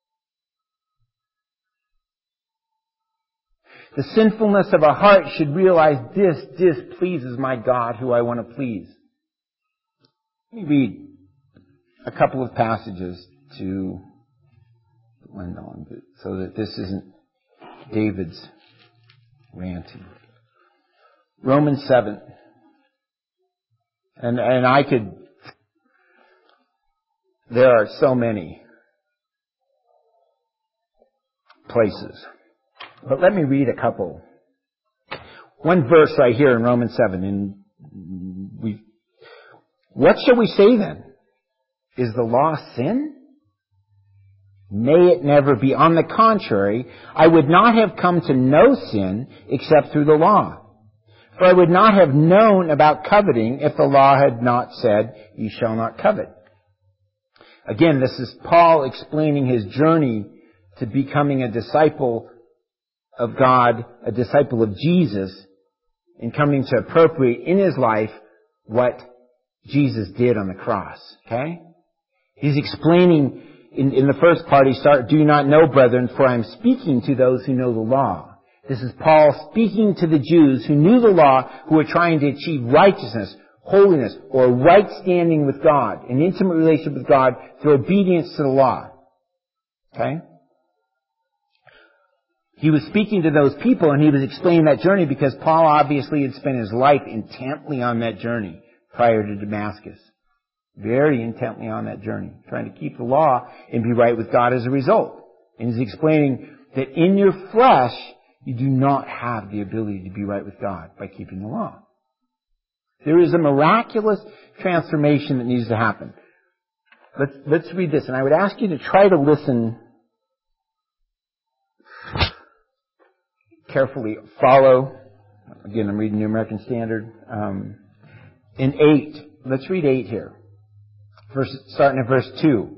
The sinfulness of our heart should realize this displeases my God who I want to please. Let me read a couple of passages to lend on so that this isn't David's ranting. Romans seven. And, and I could, there are so many places. But let me read a couple. One verse right here in Romans seven. And we, what shall we say then? Is the law sin? May it never be. On the contrary, I would not have come to know sin except through the law. For I would not have known about coveting if the law had not said, you shall not covet. Again, this is Paul explaining his journey to becoming a disciple of God, a disciple of Jesus, and coming to appropriate in his life what Jesus did on the cross. Okay? He's explaining in, in the first part, he started, do you not know, brethren, for I am speaking to those who know the law. This is Paul speaking to the Jews who knew the law, who were trying to achieve righteousness, holiness, or right standing with God, an intimate relationship with God through obedience to the law. Okay? He was speaking to those people and he was explaining that journey because Paul obviously had spent his life intently on that journey prior to Damascus. Very intently on that journey, trying to keep the law and be right with God as a result. And he's explaining that in your flesh, you do not have the ability to be right with God by keeping the law. There is a miraculous transformation that needs to happen. Let's, let's read this, and I would ask you to try to listen carefully. Follow. Again, I'm reading New American Standard. Um, in eight, let's read eight here. Verse, starting at verse two.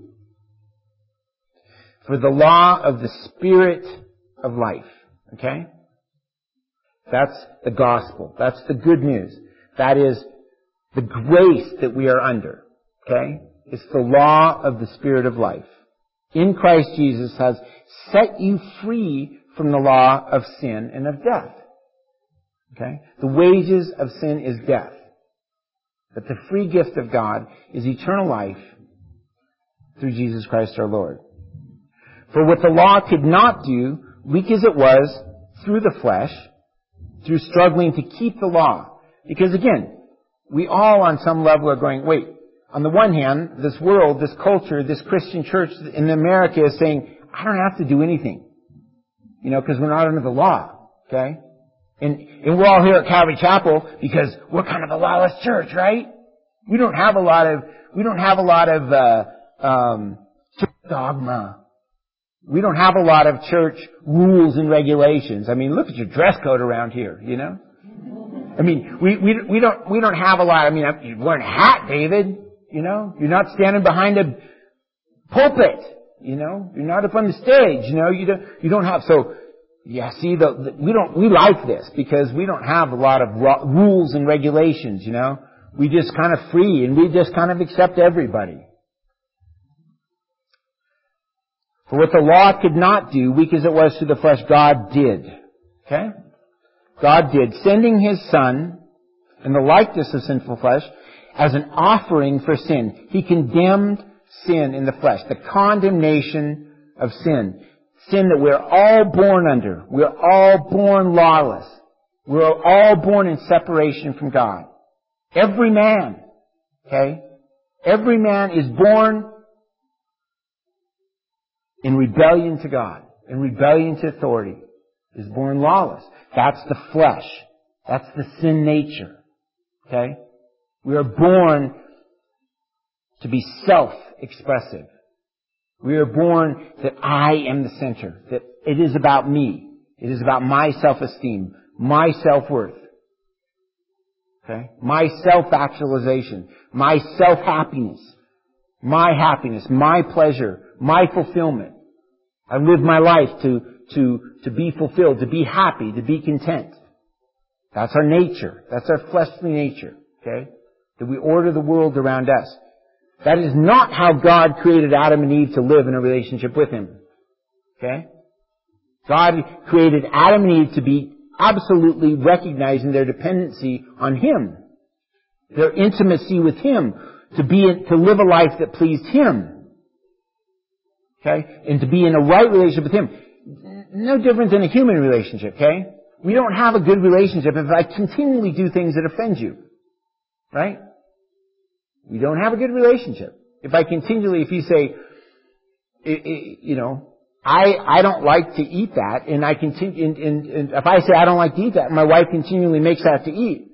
For the law of the Spirit of life. Okay? That's the gospel. That's the good news. That is the grace that we are under. Okay? It's the law of the Spirit of life. In Christ Jesus has set you free from the law of sin and of death. Okay? The wages of sin is death. But the free gift of God is eternal life through Jesus Christ our Lord. For what the law could not do, weak as it was, through the flesh, through struggling to keep the law. Because again, we all on some level are going, wait, on the one hand, this world, this culture, this Christian church in America is saying, I don't have to do anything. You know, because we're not under the law. Okay? And, and we're all here at Calvary Chapel because we're kind of a lawless church, right? We don't have a lot of, we don't have a lot of, uh, um, church dogma. We don't have a lot of church rules and regulations. I mean, look at your dress code around here, you know? I mean, we, we, we don't, we don't have a lot, I mean, you're wearing a hat, David. You know, you're not standing behind a pulpit. You know, you're not up on the stage. You know, you don't, you don't have, so, yeah, see, the, the, we don't, we like this because we don't have a lot of ro- rules and regulations, you know. We just kind of free and we just kind of accept everybody. For what the law could not do, weak as it was through the flesh, God did. Okay? God did, sending His Son in the likeness of sinful flesh as an offering for sin. He condemned sin in the flesh, the condemnation of sin. Sin that we're all born under. We're all born lawless. We're all born in separation from God. Every man, okay? Every man is born in rebellion to God, in rebellion to authority, is born lawless. That's the flesh. That's the sin nature. Okay? We are born to be self-expressive. We are born that I am the center, that it is about me. It is about my self-esteem, my self-worth. Okay? My self-actualization, my self-happiness, my happiness, my pleasure, my fulfillment. I live my life to, to, to be fulfilled, to be happy, to be content. That's our nature. That's our fleshly nature. Okay? That we order the world around us. That is not how God created Adam and Eve to live in a relationship with Him. Okay? God created Adam and Eve to be absolutely recognizing their dependency on Him. Their intimacy with Him. To be, to live a life that pleased Him. Okay? And to be in a right relationship with Him. No different than a human relationship, okay? We don't have a good relationship if I continually do things that offend you. Right? We don't have a good relationship. If I continually, if you say, you know, I, I don't like to eat that, and I continue, and, and, and if I say I don't like to eat that, and my wife continually makes that to eat,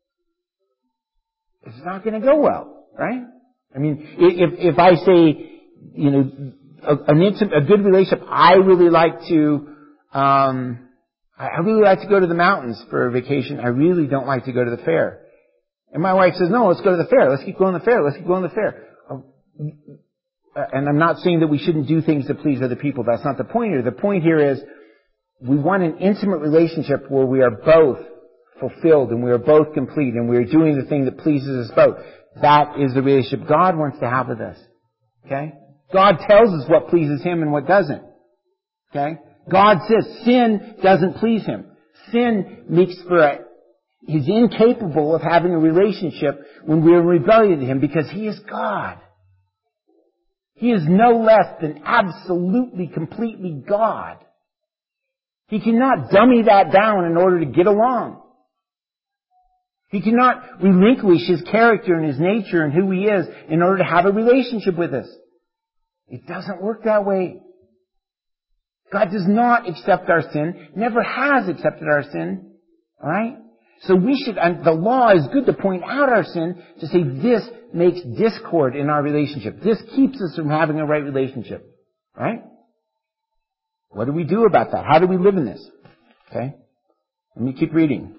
it's not going to go well, right? I mean, if, if I say, you know, a, an intimate, a good relationship, I really like to, um, I really like to go to the mountains for a vacation. I really don't like to go to the fair. And my wife says, no, let's go to the fair. Let's keep going to the fair. Let's keep going to the fair. And I'm not saying that we shouldn't do things to please other people. That's not the point here. The point here is we want an intimate relationship where we are both fulfilled and we are both complete and we are doing the thing that pleases us both. That is the relationship God wants to have with us. Okay? God tells us what pleases Him and what doesn't. Okay? God says sin doesn't please Him. Sin makes for a He's incapable of having a relationship when we're in rebellion to Him because He is God. He is no less than absolutely, completely God. He cannot dummy that down in order to get along. He cannot relinquish His character and His nature and who He is in order to have a relationship with us. It doesn't work that way. God does not accept our sin, never has accepted our sin. Alright? So we should, and the law is good to point out our sin, to say this makes discord in our relationship. This keeps us from having a right relationship. Right? What do we do about that? How do we live in this? Okay? Let me keep reading.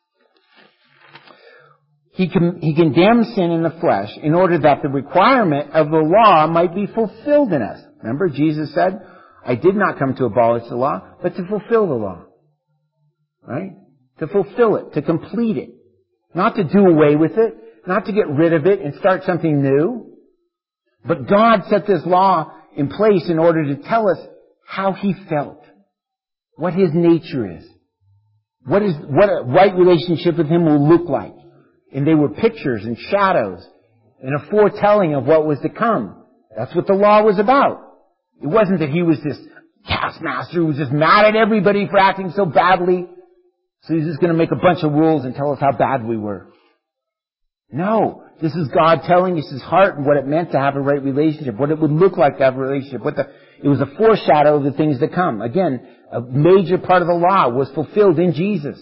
He, con- he condemns sin in the flesh in order that the requirement of the law might be fulfilled in us. Remember, Jesus said, I did not come to abolish the law, but to fulfill the law. Right? To fulfill it, to complete it. Not to do away with it, not to get rid of it and start something new. But God set this law in place in order to tell us how He felt. What His nature is. What is, what a right relationship with Him will look like. And they were pictures and shadows and a foretelling of what was to come. That's what the law was about. It wasn't that He was this taskmaster who was just mad at everybody for acting so badly. So He's just going to make a bunch of rules and tell us how bad we were. No. This is God telling us His heart and what it meant to have a right relationship. What it would look like to have a relationship. What the, it was a foreshadow of the things to come. Again, a major part of the law was fulfilled in Jesus.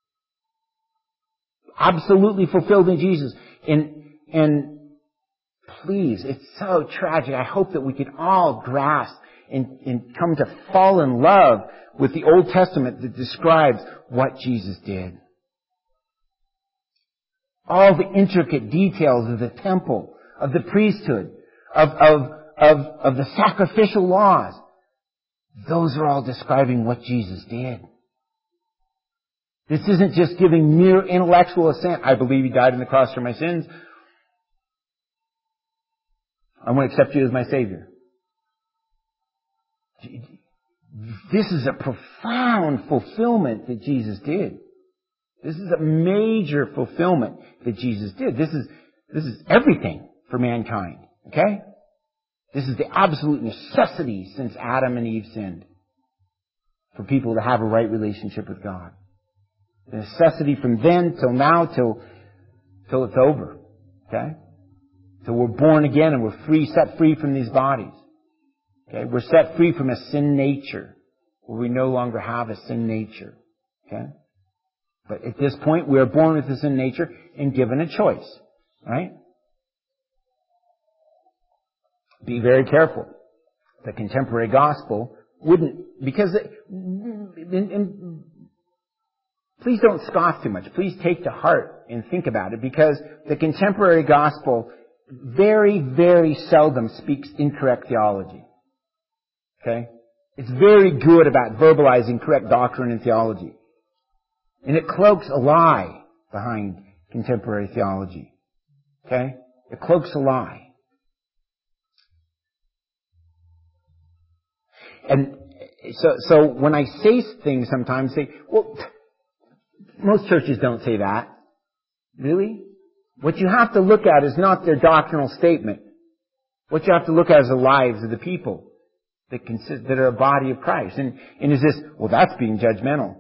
Absolutely fulfilled in Jesus. And, and please, it's so tragic. I hope that we can all grasp and, and come to fall in love with the Old Testament that describes what Jesus did. All the intricate details of the temple, of the priesthood, of, of, of, of the sacrificial laws. Those are all describing what Jesus did. This isn't just giving mere intellectual assent. I believe He died on the cross for my sins. I want to accept You as my Savior. This is a profound fulfillment that Jesus did. This is a major fulfillment that Jesus did. This is, this is everything for mankind. Okay? This is the absolute necessity since Adam and Eve sinned for people to have a right relationship with God. The necessity from then till now till, till it's over. Okay? So we're born again and we're free, set free from these bodies. Okay? We're set free from a sin nature where we no longer have a sin nature. Okay? But at this point, we are born with a sin nature and given a choice. Right? Be very careful. The contemporary gospel wouldn't, because, it, and, and, please don't scoff too much. Please take to heart and think about it, because the contemporary gospel very, very seldom speaks incorrect theology. Okay? It's very good about verbalizing correct doctrine and theology. And it cloaks a lie behind contemporary theology. Okay? It cloaks a lie. And so, so when I say things sometimes, say, well, most churches don't say that. Really? What you have to look at is not their doctrinal statement. What you have to look at is the lives of the people that consist, that are a body of Christ. And, and is this, well, that's being judgmental.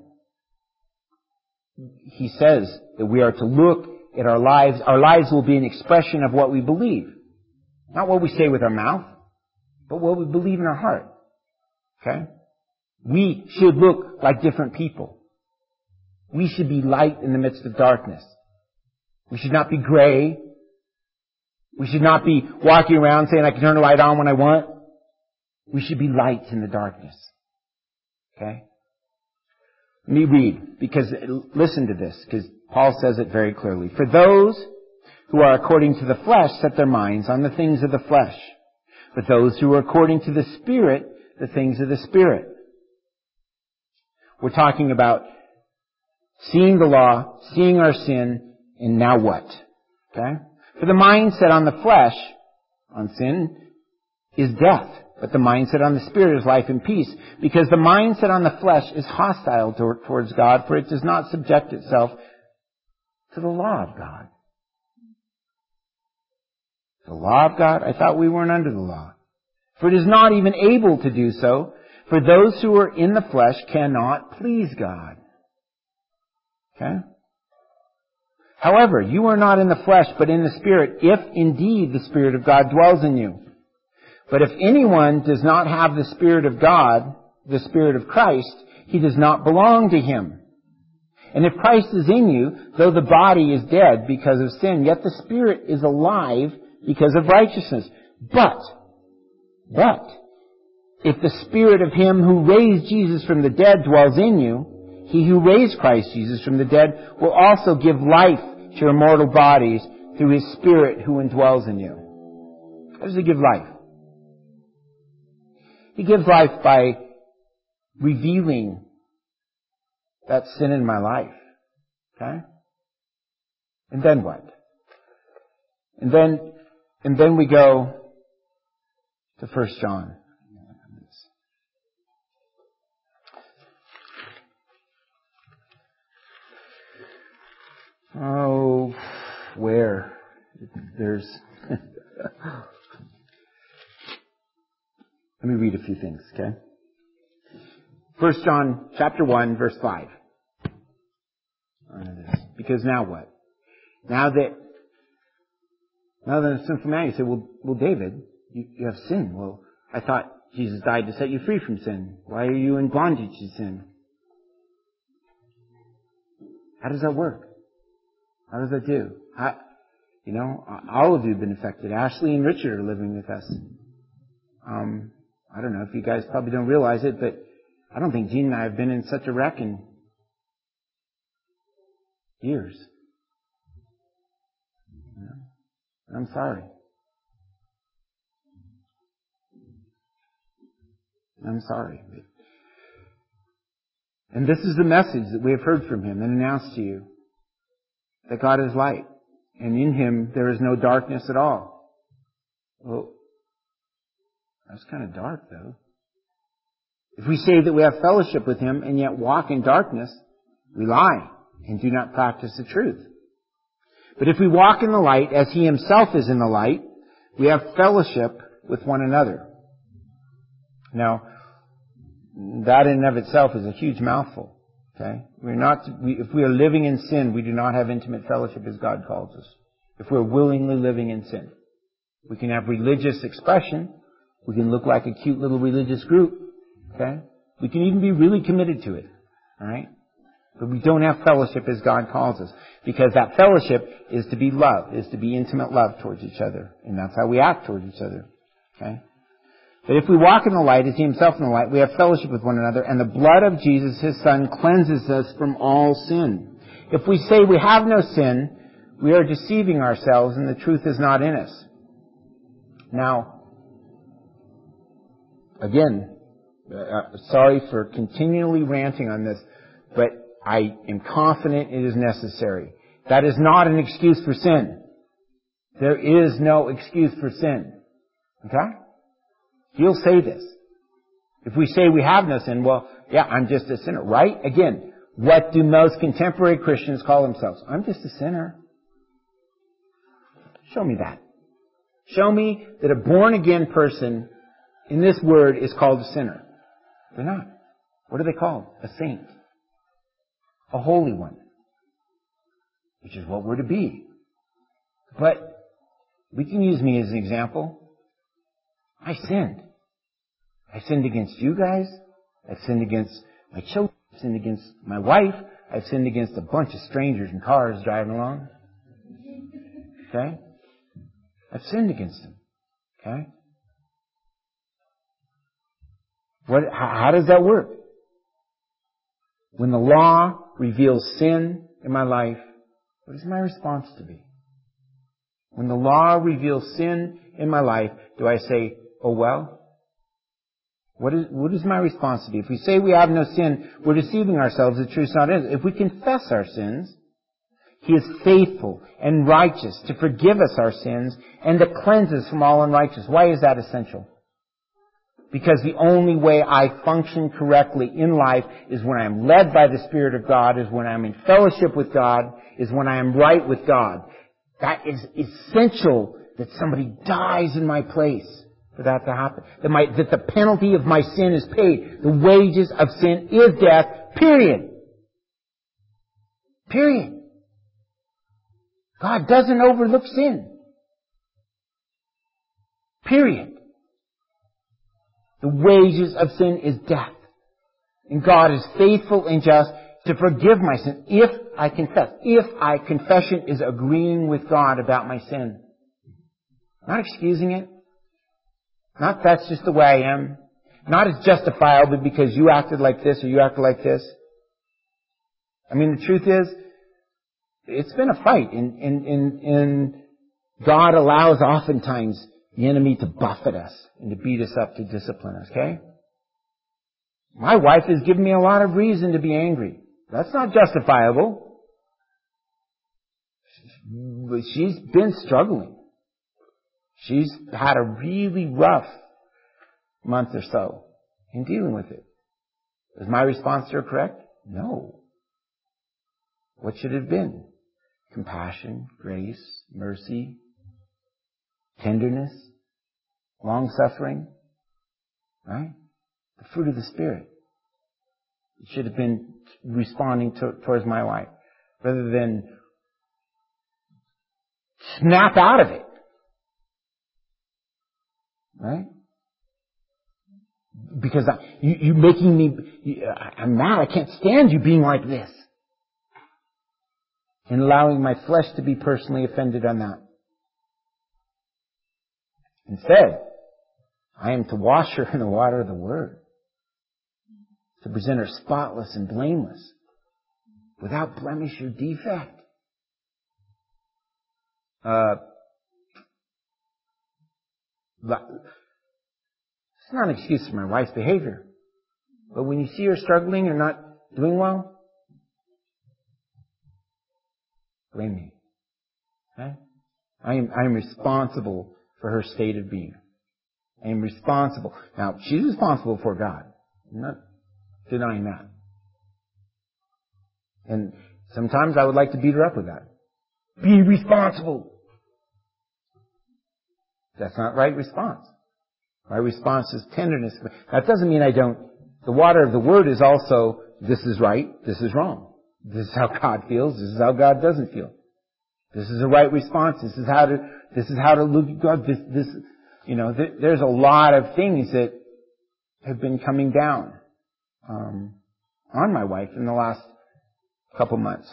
He says that we are to look at our lives. Our lives will be an expression of what we believe. Not what we say with our mouth, but what we believe in our heart. Okay? We should look like different people. We should be light in the midst of darkness. We should not be gray. We should not be walking around saying I can turn the light on when I want. We should be lights in the darkness. Okay? Let me read, because listen to this, because Paul says it very clearly. For those who are according to the flesh set their minds on the things of the flesh, but those who are according to the Spirit, the things of the Spirit. We're talking about seeing the law, seeing our sin, and now what? Okay? For the mindset on the flesh, on sin, is death. But the mindset on the Spirit is life and peace. Because the mindset on the flesh is hostile towards God, for it does not subject itself to the law of God. The law of God? I thought we weren't under the law. For it is not even able to do so. For those who are in the flesh cannot please God. Okay? However, you are not in the flesh, but in the Spirit, if indeed the Spirit of God dwells in you. But if anyone does not have the Spirit of God, the Spirit of Christ, he does not belong to Him. And if Christ is in you, though the body is dead because of sin, yet the Spirit is alive because of righteousness. But, but, if the Spirit of Him who raised Jesus from the dead dwells in you, He who raised Christ Jesus from the dead will also give life to your mortal bodies through His Spirit who indwells in you. How does He give life? He gives life by revealing that sin in my life. Okay? And then what? And then, and then we go to First John. Oh, where? There's... Let me read a few things, okay? First John chapter one, verse five. Because now what? Now that now that a sinful man, you say, well, well, David, you, you have sin. Well, I thought Jesus died to set you free from sin. Why are you in bondage to sin? How does that work? How does that do? How, you know, all of you have been affected. Ashley and Richard are living with us. Um, I don't know if you guys probably don't realize it, but I don't think Gene and I have been in such a wreck in years. You know? I'm sorry. I'm sorry. And this is the message that we have heard from Him and announced to you. That God is light. And in Him there is no darkness at all. Well, that's kind of dark though. If we say that we have fellowship with Him and yet walk in darkness, we lie and do not practice the truth. But if we walk in the light as He Himself is in the light, we have fellowship with one another. Now, that in and of itself is a huge mouthful. Okay? We're not, we, if we are living in sin, we do not have intimate fellowship as God calls us. If we're willingly living in sin. We can have religious expression. We can look like a cute little religious group. Okay? We can even be really committed to it. Alright? But we don't have fellowship as God calls us. Because that fellowship is to be love, is to be intimate love towards each other. And that's how we act towards each other. Okay? But if we walk in the light as He Himself in the light, we have fellowship with one another, and the blood of Jesus, His Son, cleanses us from all sin. If we say we have no sin, we are deceiving ourselves and the truth is not in us. Now, again, uh, sorry for continually ranting on this, but I am confident it is necessary. That is not an excuse for sin. There is no excuse for sin. Okay? He'll say this. If we say we have no sin, well, yeah, I'm just a sinner, right? Again, what do most contemporary Christians call themselves? I'm just a sinner. Show me that. Show me that a born-again person in this word is called a sinner. They're not. What are they called? A saint. A holy one. Which is what we're to be. But we can use me as an example. I sinned. I sinned against you guys. I've sinned against my children. I've sinned against my wife. I've sinned against a bunch of strangers in cars driving along. Okay? I've sinned against them. Okay? What, how, how does that work? When the law reveals sin in my life, what is my response to be? When the law reveals sin in my life, do I say, oh well? What is, what is my response to be? If we say we have no sin, we're deceiving ourselves. The truth is not in us. If we confess our sins, He is faithful and righteous to forgive us our sins and to cleanse us from all unrighteousness. Why is that essential? Because the only way I function correctly in life is when I am led by the Spirit of God, is when I'm in fellowship with God, is when I am right with God. That is essential that somebody dies in my place for that to happen. That, my, that the penalty of my sin is paid. The wages of sin is death, period. Period. God doesn't overlook sin. Period. The wages of sin is death. And God is faithful and just to forgive my sin if I confess. If I confession is agreeing with God about my sin. Not excusing it. Not that's just the way I am. Not as justifiable because you acted like this or you acted like this. I mean, the truth is, it's been a fight. And, and, and, and God allows oftentimes the enemy to buffet us and to beat us up, to discipline us, okay? My wife has given me a lot of reason to be angry. That's not justifiable. But she's been struggling. She's had a really rough month or so in dealing with it. Is my response to her correct? No. What should it have been? Compassion, grace, mercy, tenderness, long-suffering, right? The fruit of the Spirit. It should have been responding to, towards my wife rather than snap out of it. Right? Because I, you, you're making me, you, I'm mad. I can't stand you being like this. And allowing my flesh to be personally offended on that. Instead, I am to wash her in the water of the Word. To present her spotless and blameless. Without blemish or defect. Uh, It's not an excuse for my wife's behavior. But when you see her struggling or not doing well, blame me. Okay? I am, I am responsible for her state of being. I am responsible. Now, she's responsible for God. I'm not denying that. And sometimes I would like to beat her up with that. Be responsible. That's not right response. My response is tenderness. That doesn't mean I don't. The water of the Word is also, this is right, this is wrong. This is how God feels, this is how God doesn't feel. This is the right response. This is how to, this is how to look at God. This, this, you know, th- there's a lot of things that have been coming down, um, on my wife in the last couple months.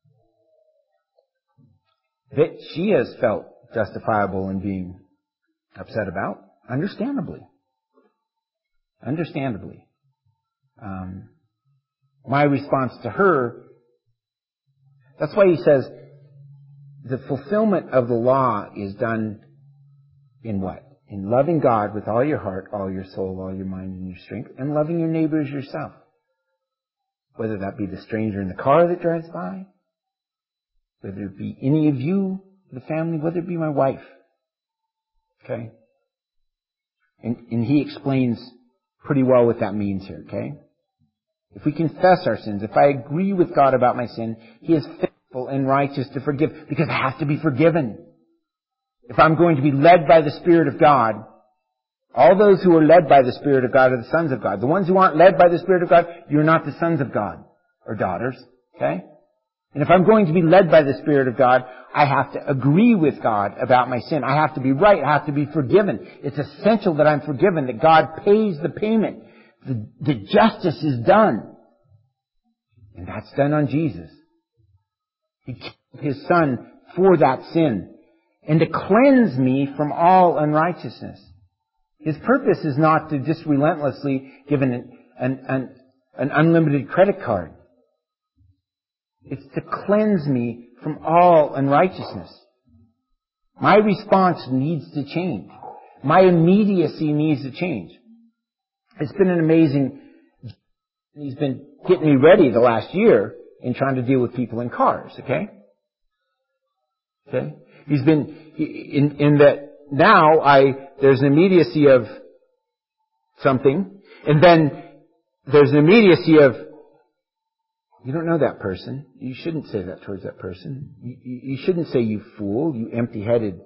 That she has felt justifiable in being upset about, understandably. Understandably. Um, my response to her, that's why he says, the fulfillment of the law is done in what? In loving God with all your heart, all your soul, all your mind, and your strength, and loving your neighbor as yourself. Whether that be the stranger in the car that drives by, whether it be any of you, the family, whether it be my wife. Okay? And, and he explains pretty well what that means here, okay? If we confess our sins, if I agree with God about my sin, He is faithful and righteous to forgive, because I have to be forgiven. If I'm going to be led by the Spirit of God, all those who are led by the Spirit of God are the sons of God. The ones who aren't led by the Spirit of God, you're not the sons of God or daughters, okay? And if I'm going to be led by the Spirit of God, I have to agree with God about my sin. I have to be right. I have to be forgiven. It's essential that I'm forgiven, that God pays the payment. The, the justice is done. And that's done on Jesus. He killed His Son for that sin and to cleanse me from all unrighteousness. His purpose is not to just relentlessly give an, an, an, an unlimited credit card. It's to cleanse me from all unrighteousness. My response needs to change. My immediacy needs to change. It's been an amazing... He's been getting me ready the last year in trying to deal with people in cars, okay? Okay? He's been... In, in that now I... There's an immediacy of something, and then there's an immediacy of, you don't know that person. You shouldn't say that towards that person. You, you, you shouldn't say, you fool, you empty-headed,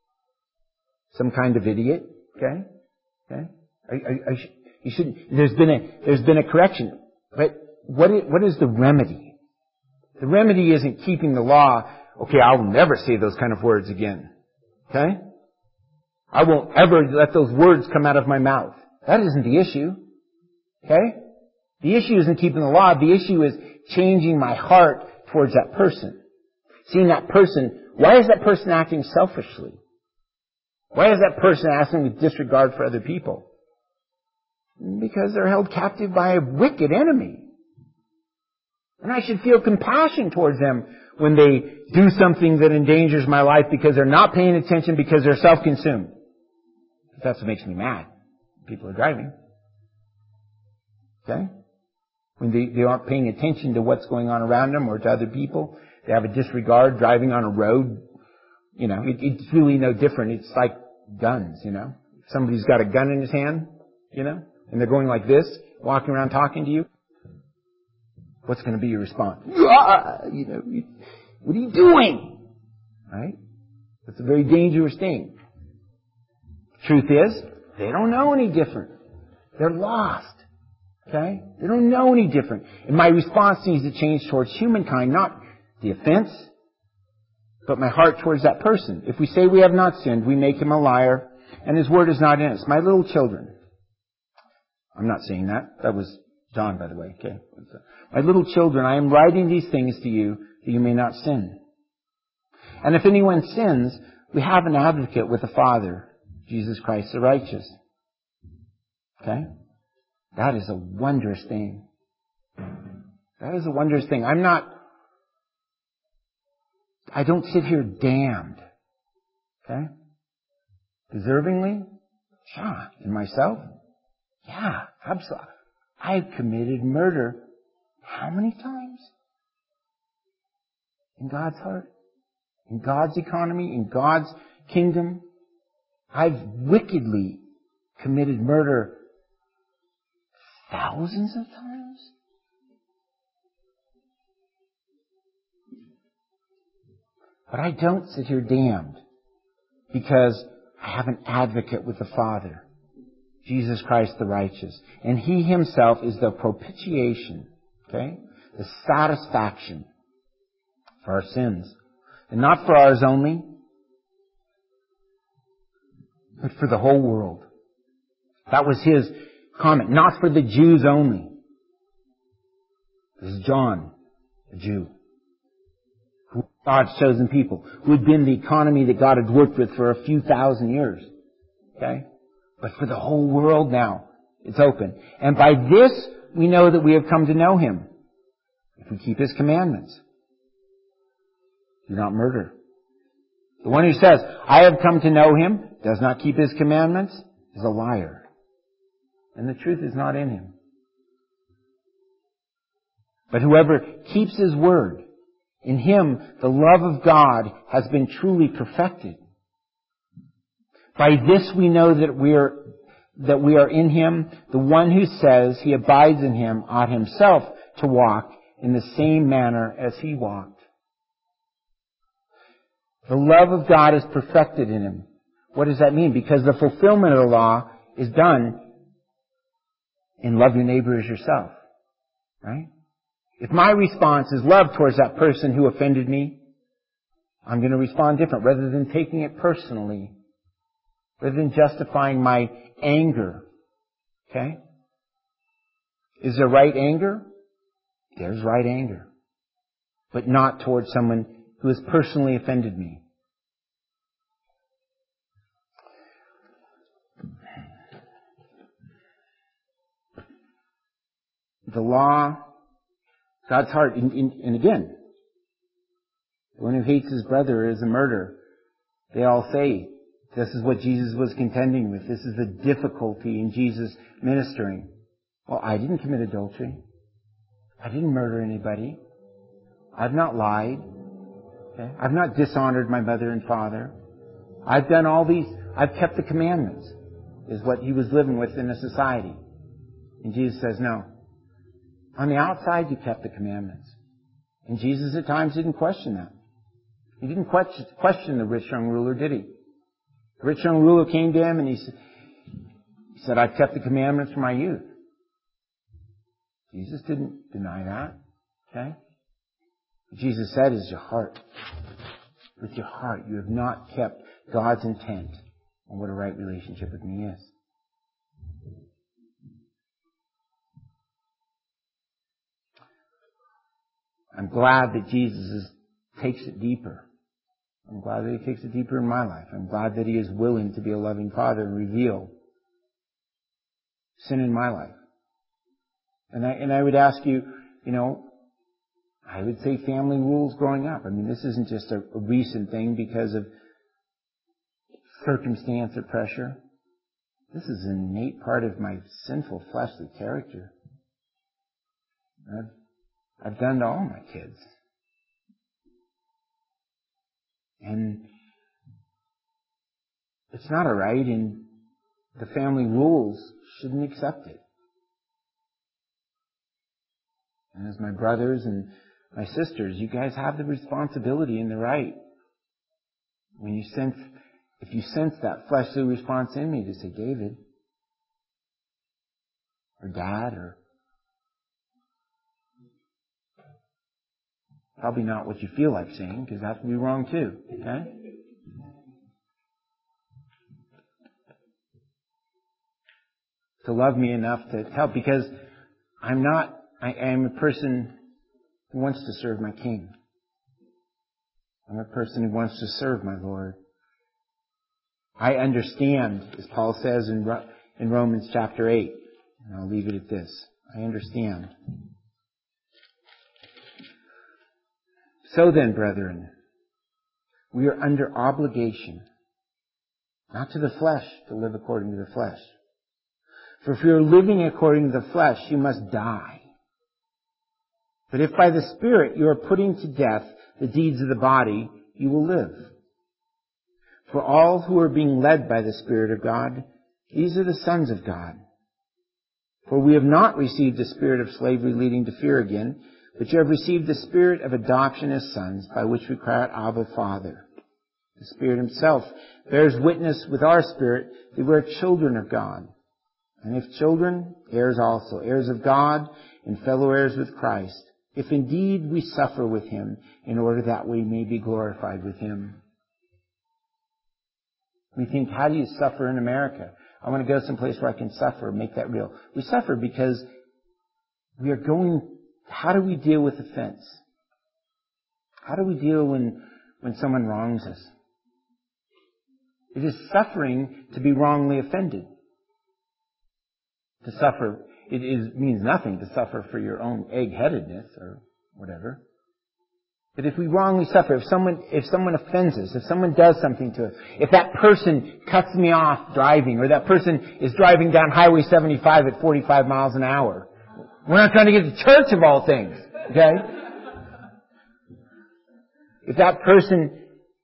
some kind of idiot. Okay? Okay? I, I, I sh- you shouldn't. There's been a there's been a correction, but what is, what is the remedy? The remedy isn't keeping the law. Okay, I'll never say those kind of words again. Okay? I won't ever let those words come out of my mouth. That isn't the issue. Okay? The issue isn't keeping the law. The issue is changing my heart towards that person. Seeing that person, why is that person acting selfishly? Why is that person acting with disregard for other people? Because they're held captive by a wicked enemy. And I should feel compassion towards them when they do something that endangers my life because they're not paying attention, because they're self-consumed. That's what makes me mad. People are driving. Okay? When they, they aren't paying attention to what's going on around them or to other people. They have a disregard driving on a road. You know, it, it's really no different. It's like guns, you know. Somebody's got a gun in his hand, you know, and they're going like this, walking around talking to you. What's going to be your response? Ah, you know, you, what are you doing? Right? That's a very dangerous thing. Truth is, they don't know any different. They're lost. Okay? They don't know any different. And my response needs to change towards humankind, not the offense, but my heart towards that person. If we say we have not sinned, we make Him a liar, and His word is not in us. My little children. I'm not saying that. That was John, by the way. Okay. My little children, I am writing these things to you that you may not sin. And if anyone sins, we have an advocate with the Father, Jesus Christ the righteous. Okay? That is a wondrous thing. That is a wondrous thing. I'm not, I don't sit here damned. Okay? Deservingly? Sure. In myself? Yeah, absolutely. I've committed murder how many times? In God's heart? In God's economy? In God's kingdom? I've wickedly committed murder thousands of times? But I don't sit here damned because I have an advocate with the Father, Jesus Christ the righteous. And He Himself is the propitiation, okay? The satisfaction for our sins. And not for ours only, but for the whole world. That was His comment. Not for the Jews only. This is John, a Jew. God's chosen people, who had been the economy that God had worked with for a few thousand years. Okay? But for the whole world now, it's open. And by this, we know that we have come to know Him. If we keep His commandments. Do not murder. The one who says, I have come to know Him, does not keep His commandments, is a liar. And the truth is not in him. But whoever keeps His word, in Him, the love of God has been truly perfected. By this we know that we are, that we are in Him. The one who says he abides in Him ought himself to walk in the same manner as He walked. The love of God is perfected in Him. What does that mean? Because the fulfillment of the law is done in love your neighbor as yourself. Right? If my response is love towards that person who offended me, I'm going to respond different rather than taking it personally, rather than justifying my anger. Okay? Is there right anger? There's right anger. But not towards someone who has personally offended me. The law, God's heart, and, and again, the one who hates his brother is a murderer. They all say this is what Jesus was contending with. This is the difficulty in Jesus ministering. Well, I didn't commit adultery. I didn't murder anybody. I've not lied. Okay? I've not dishonored my mother and father. I've done all these. I've kept the commandments, is what he was living with in a society. And Jesus says, no. On the outside, you kept the commandments. And Jesus at times didn't question that. He didn't question, question the rich young ruler, did he? The rich young ruler came to him and he said, he said, I've kept the commandments from my youth. Jesus didn't deny that. Okay? What Jesus said is your heart. With your heart, you have not kept God's intent on what a right relationship with me is. I'm glad that Jesus is, takes it deeper. I'm glad that He takes it deeper in my life. I'm glad that He is willing to be a loving Father and reveal sin in my life. And I, and I would ask you, you know, I would say family rules growing up. I mean, this isn't just a, a recent thing because of circumstance or pressure. This is an innate part of my sinful fleshly character. I've, I've done to all my kids. And it's not all right, and the family rules shouldn't accept it. And as my brothers and my sisters, you guys have the responsibility and the right. When you sense, if you sense that fleshly response in me to say, David, or Dad, or probably not what you feel like saying, because that would be wrong too. Okay? To love me enough to help, because I'm not, I am a person who wants to serve my King. I'm a person who wants to serve my Lord. I understand, as Paul says in, in Romans chapter eight, and I'll leave it at this. I understand. So then, brethren, we are under obligation, not to the flesh, to live according to the flesh. For if you are living according to the flesh, you must die. But if by the Spirit you are putting to death the deeds of the body, you will live. For all who are being led by the Spirit of God, these are the sons of God. For we have not received the spirit of slavery leading to fear again, but you have received the Spirit of adoption as sons, by which we cry out, Abba, Father. The Spirit Himself bears witness with our spirit that we are children of God. And if children, heirs also, heirs of God and fellow heirs with Christ, if indeed we suffer with Him, in order that we may be glorified with Him. We think, how do you suffer in America? I want to go someplace where I can suffer, make that real. We suffer because we are going, how do we deal with offense? How do we deal when, when someone wrongs us? It is suffering to be wrongly offended. To suffer, it is, means nothing to suffer for your own egg-headedness or whatever. But if we wrongly suffer, if someone, if someone offends us, if someone does something to us, if that person cuts me off driving, or that person is driving down Highway seventy-five at forty-five miles an hour, we're not trying to get to church of all things, okay? If that person,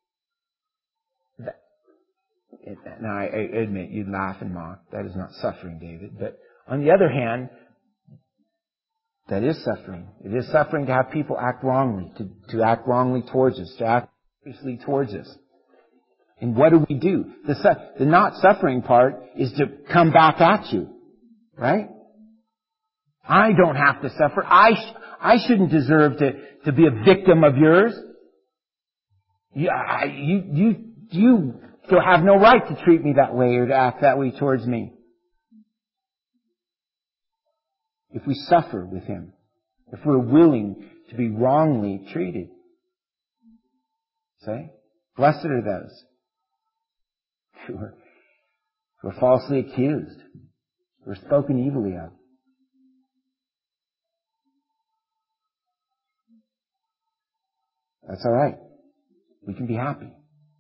now I admit, you'd laugh and mock, that is not suffering, David, but on the other hand, that is suffering. It is suffering to have people act wrongly, to, to act wrongly towards us, to act seriously towards us. And what do we do? The, su- the not suffering part is to come back at you, right? I don't have to suffer. I sh- I shouldn't deserve to, to be a victim of yours. You, I, you you you still have no right to treat me that way or to act that way towards me. If we suffer with Him, if we're willing to be wrongly treated. Say, blessed are those who are, who are falsely accused, who are spoken evilly of. That's all right. We can be happy.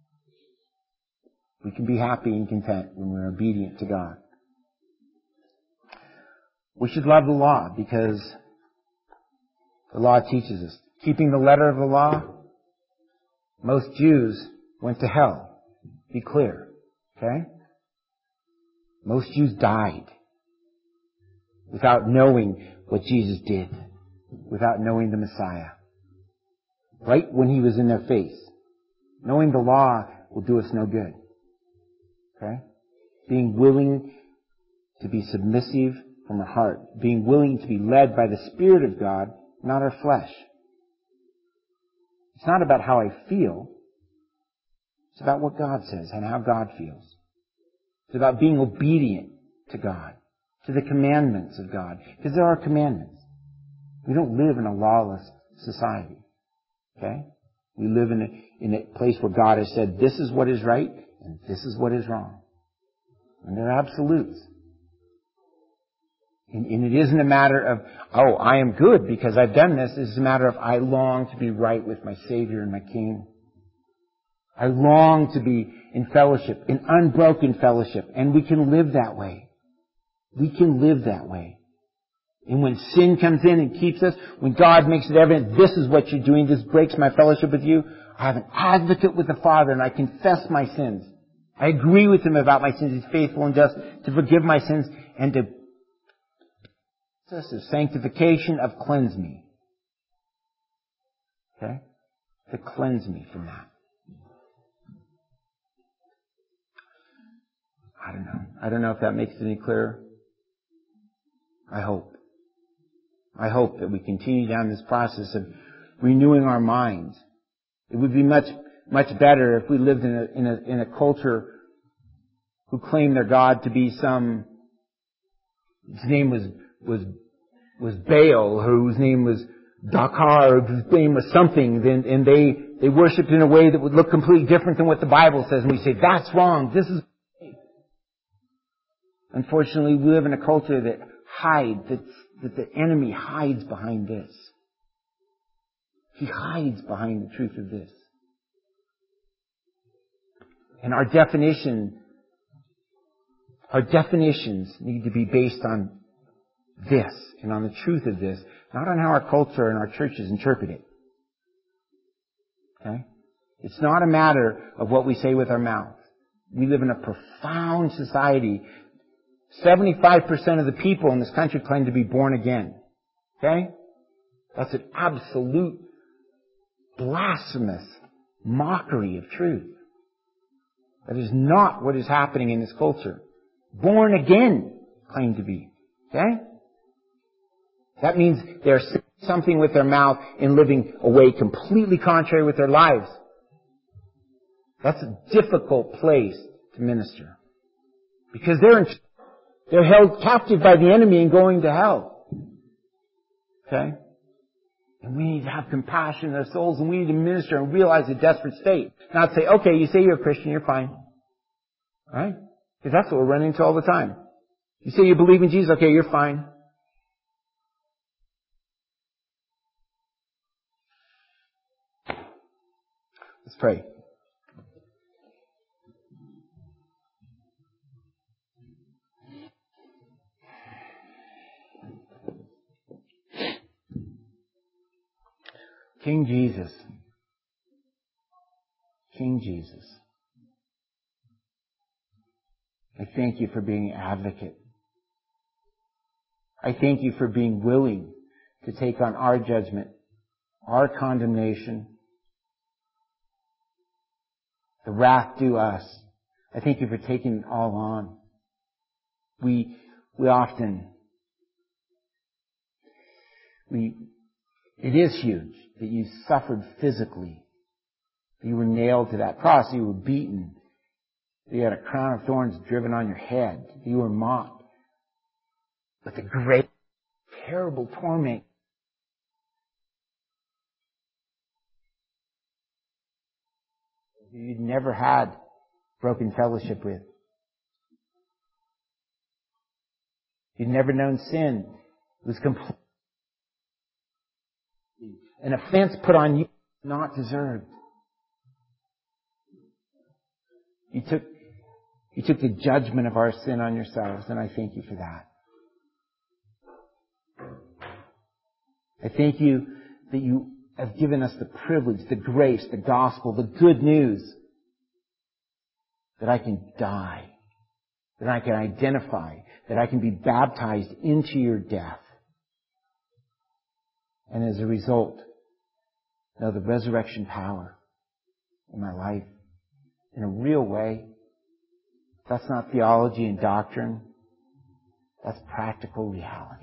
We can be happy and content when we're obedient to God. We should love the law because the law teaches us. Keeping the letter of the law, most Jews went to hell. Be clear. Okay? Most Jews died without knowing what Jesus did, without knowing the Messiah. Right when He was in their face. Knowing the law will do us no good. Okay? Being willing to be submissive from our heart. Being willing to be led by the Spirit of God, not our flesh. It's not about how I feel. It's about what God says and how God feels. It's about being obedient to God, to the commandments of God. Because there are commandments. We don't live in a lawless society. Okay? We live in a, in a place where God has said, this is what is right and this is what is wrong. And they're absolutes. And, and it isn't a matter of, oh, I am good because I've done this. It's a matter of, I long to be right with my Savior and my King. I long to be in fellowship, in unbroken fellowship. And we can live that way. We can live that way. And when sin comes in and keeps us, when God makes it evident, this is what you're doing, this breaks my fellowship with you, I have an advocate with the Father and I confess my sins. I agree with Him about my sins. He's faithful and just to forgive my sins and to of sanctification, of cleanse me. Okay? To cleanse me from that. I don't know. I don't know if that makes it any clearer. I hope. I hope that we continue down this process of renewing our minds. It would be much, much better if we lived in a, in a, in a culture who claimed their God to be some, his name was, was, was Baal, whose name was Dakar, whose name was something, and, and they, they worshipped in a way that would look completely different than what the Bible says. And we say, that's wrong. This is... Unfortunately, we live in a culture that hides, that, that the enemy hides behind this. He hides behind the truth of this. And our definition Our definitions need to be based on this and on the truth of this, not on how our culture and our churches interpret it. Okay? It's not a matter of what we say with our mouth. We live in a profound society. seventy-five percent of the people in this country claim to be born again. Okay? That's an absolute blasphemous mockery of truth. That is not what is happening in this culture. Born again claim to be. Okay? That means they're saying something with their mouth and living a way completely contrary with their lives. That's a difficult place to minister. Because they're in, they're held captive by the enemy and going to hell. Okay? And we need to have compassion in our souls, and we need to minister and realize the desperate state. Not say, okay, you say you're a Christian, you're fine. Right? Because that's what we're running into all the time. You say you believe in Jesus, okay, you're fine. Let's pray. King Jesus. King Jesus. I thank you for being an advocate. I thank you for being willing to take on our judgment, our condemnation, the wrath due us. I thank you for taking it all on. We, we often, we, it is huge that you suffered physically. You were nailed to that cross. You were beaten. You had a crown of thorns driven on your head. You were mocked. But the great, terrible torment you'd never had broken fellowship with. You'd never known sin. It was complete. An offense put on you not deserved. You took, you took the judgment of our sin on yourselves, and I thank you for that. I thank you that you have given us the privilege, the grace, the gospel, the good news that I can die, that I can identify, that I can be baptized into your death. And as a result, know the resurrection power in my life in a real way. That's not theology and doctrine. That's practical reality.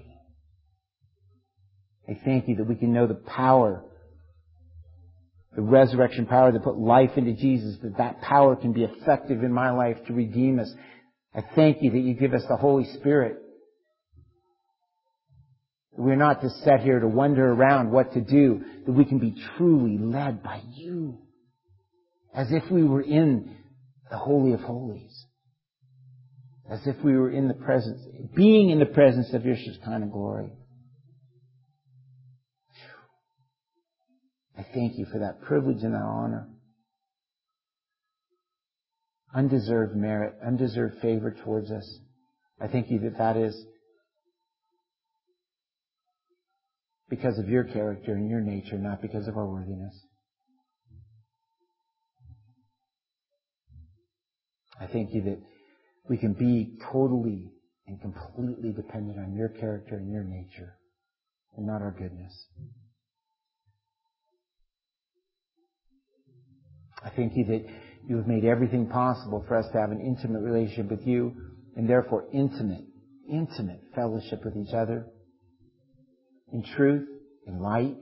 I thank you that we can know the power, the resurrection power to put life into Jesus, that that power can be effective in my life to redeem us. I thank you that you give us the Holy Spirit. We're not just set here to wonder around what to do, that we can be truly led by you, as if we were in the Holy of Holies, as if we were in the presence, being in the presence of your Shekinah glory. I thank you for that privilege and that honor. Undeserved merit, undeserved favor towards us. I thank you that that is because of your character and your nature, not because of our worthiness. I thank you that we can be totally and completely dependent on your character and your nature, and not our goodness. I thank you that you have made everything possible for us to have an intimate relationship with you, and therefore intimate, intimate fellowship with each other, in truth, in light,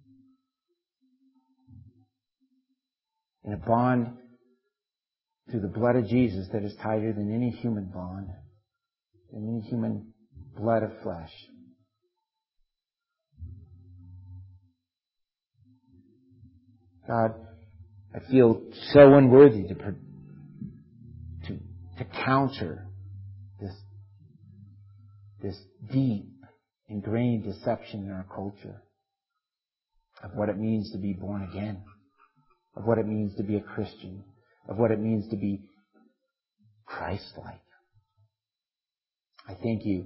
in a bond through the blood of Jesus that is tighter than any human bond, than any human blood of flesh. God, I feel so unworthy to, to, to counter this, this deep, ingrained deception in our culture of what it means to be born again, of what it means to be a Christian, of what it means to be Christ-like. I thank you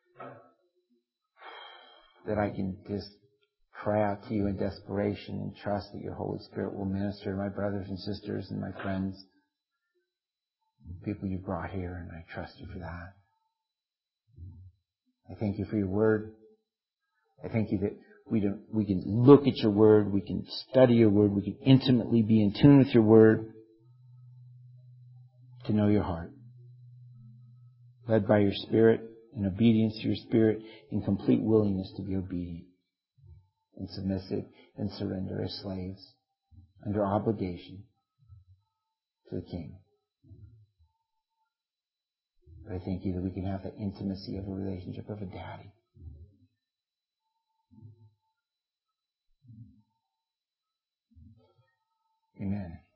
that I can just cry out to you in desperation and trust that your Holy Spirit will minister to my brothers and sisters and my friends, people you brought here, and I trust you for that. I thank you for your word. I thank you that we don't, we can look at your word, we can study your word, we can intimately be in tune with your word to know your heart. Led by your Spirit, in obedience to your Spirit, in complete willingness to be obedient and submissive and surrender as slaves under obligation to the King. But I thank you that we can have the intimacy of a relationship of a daddy. Amen.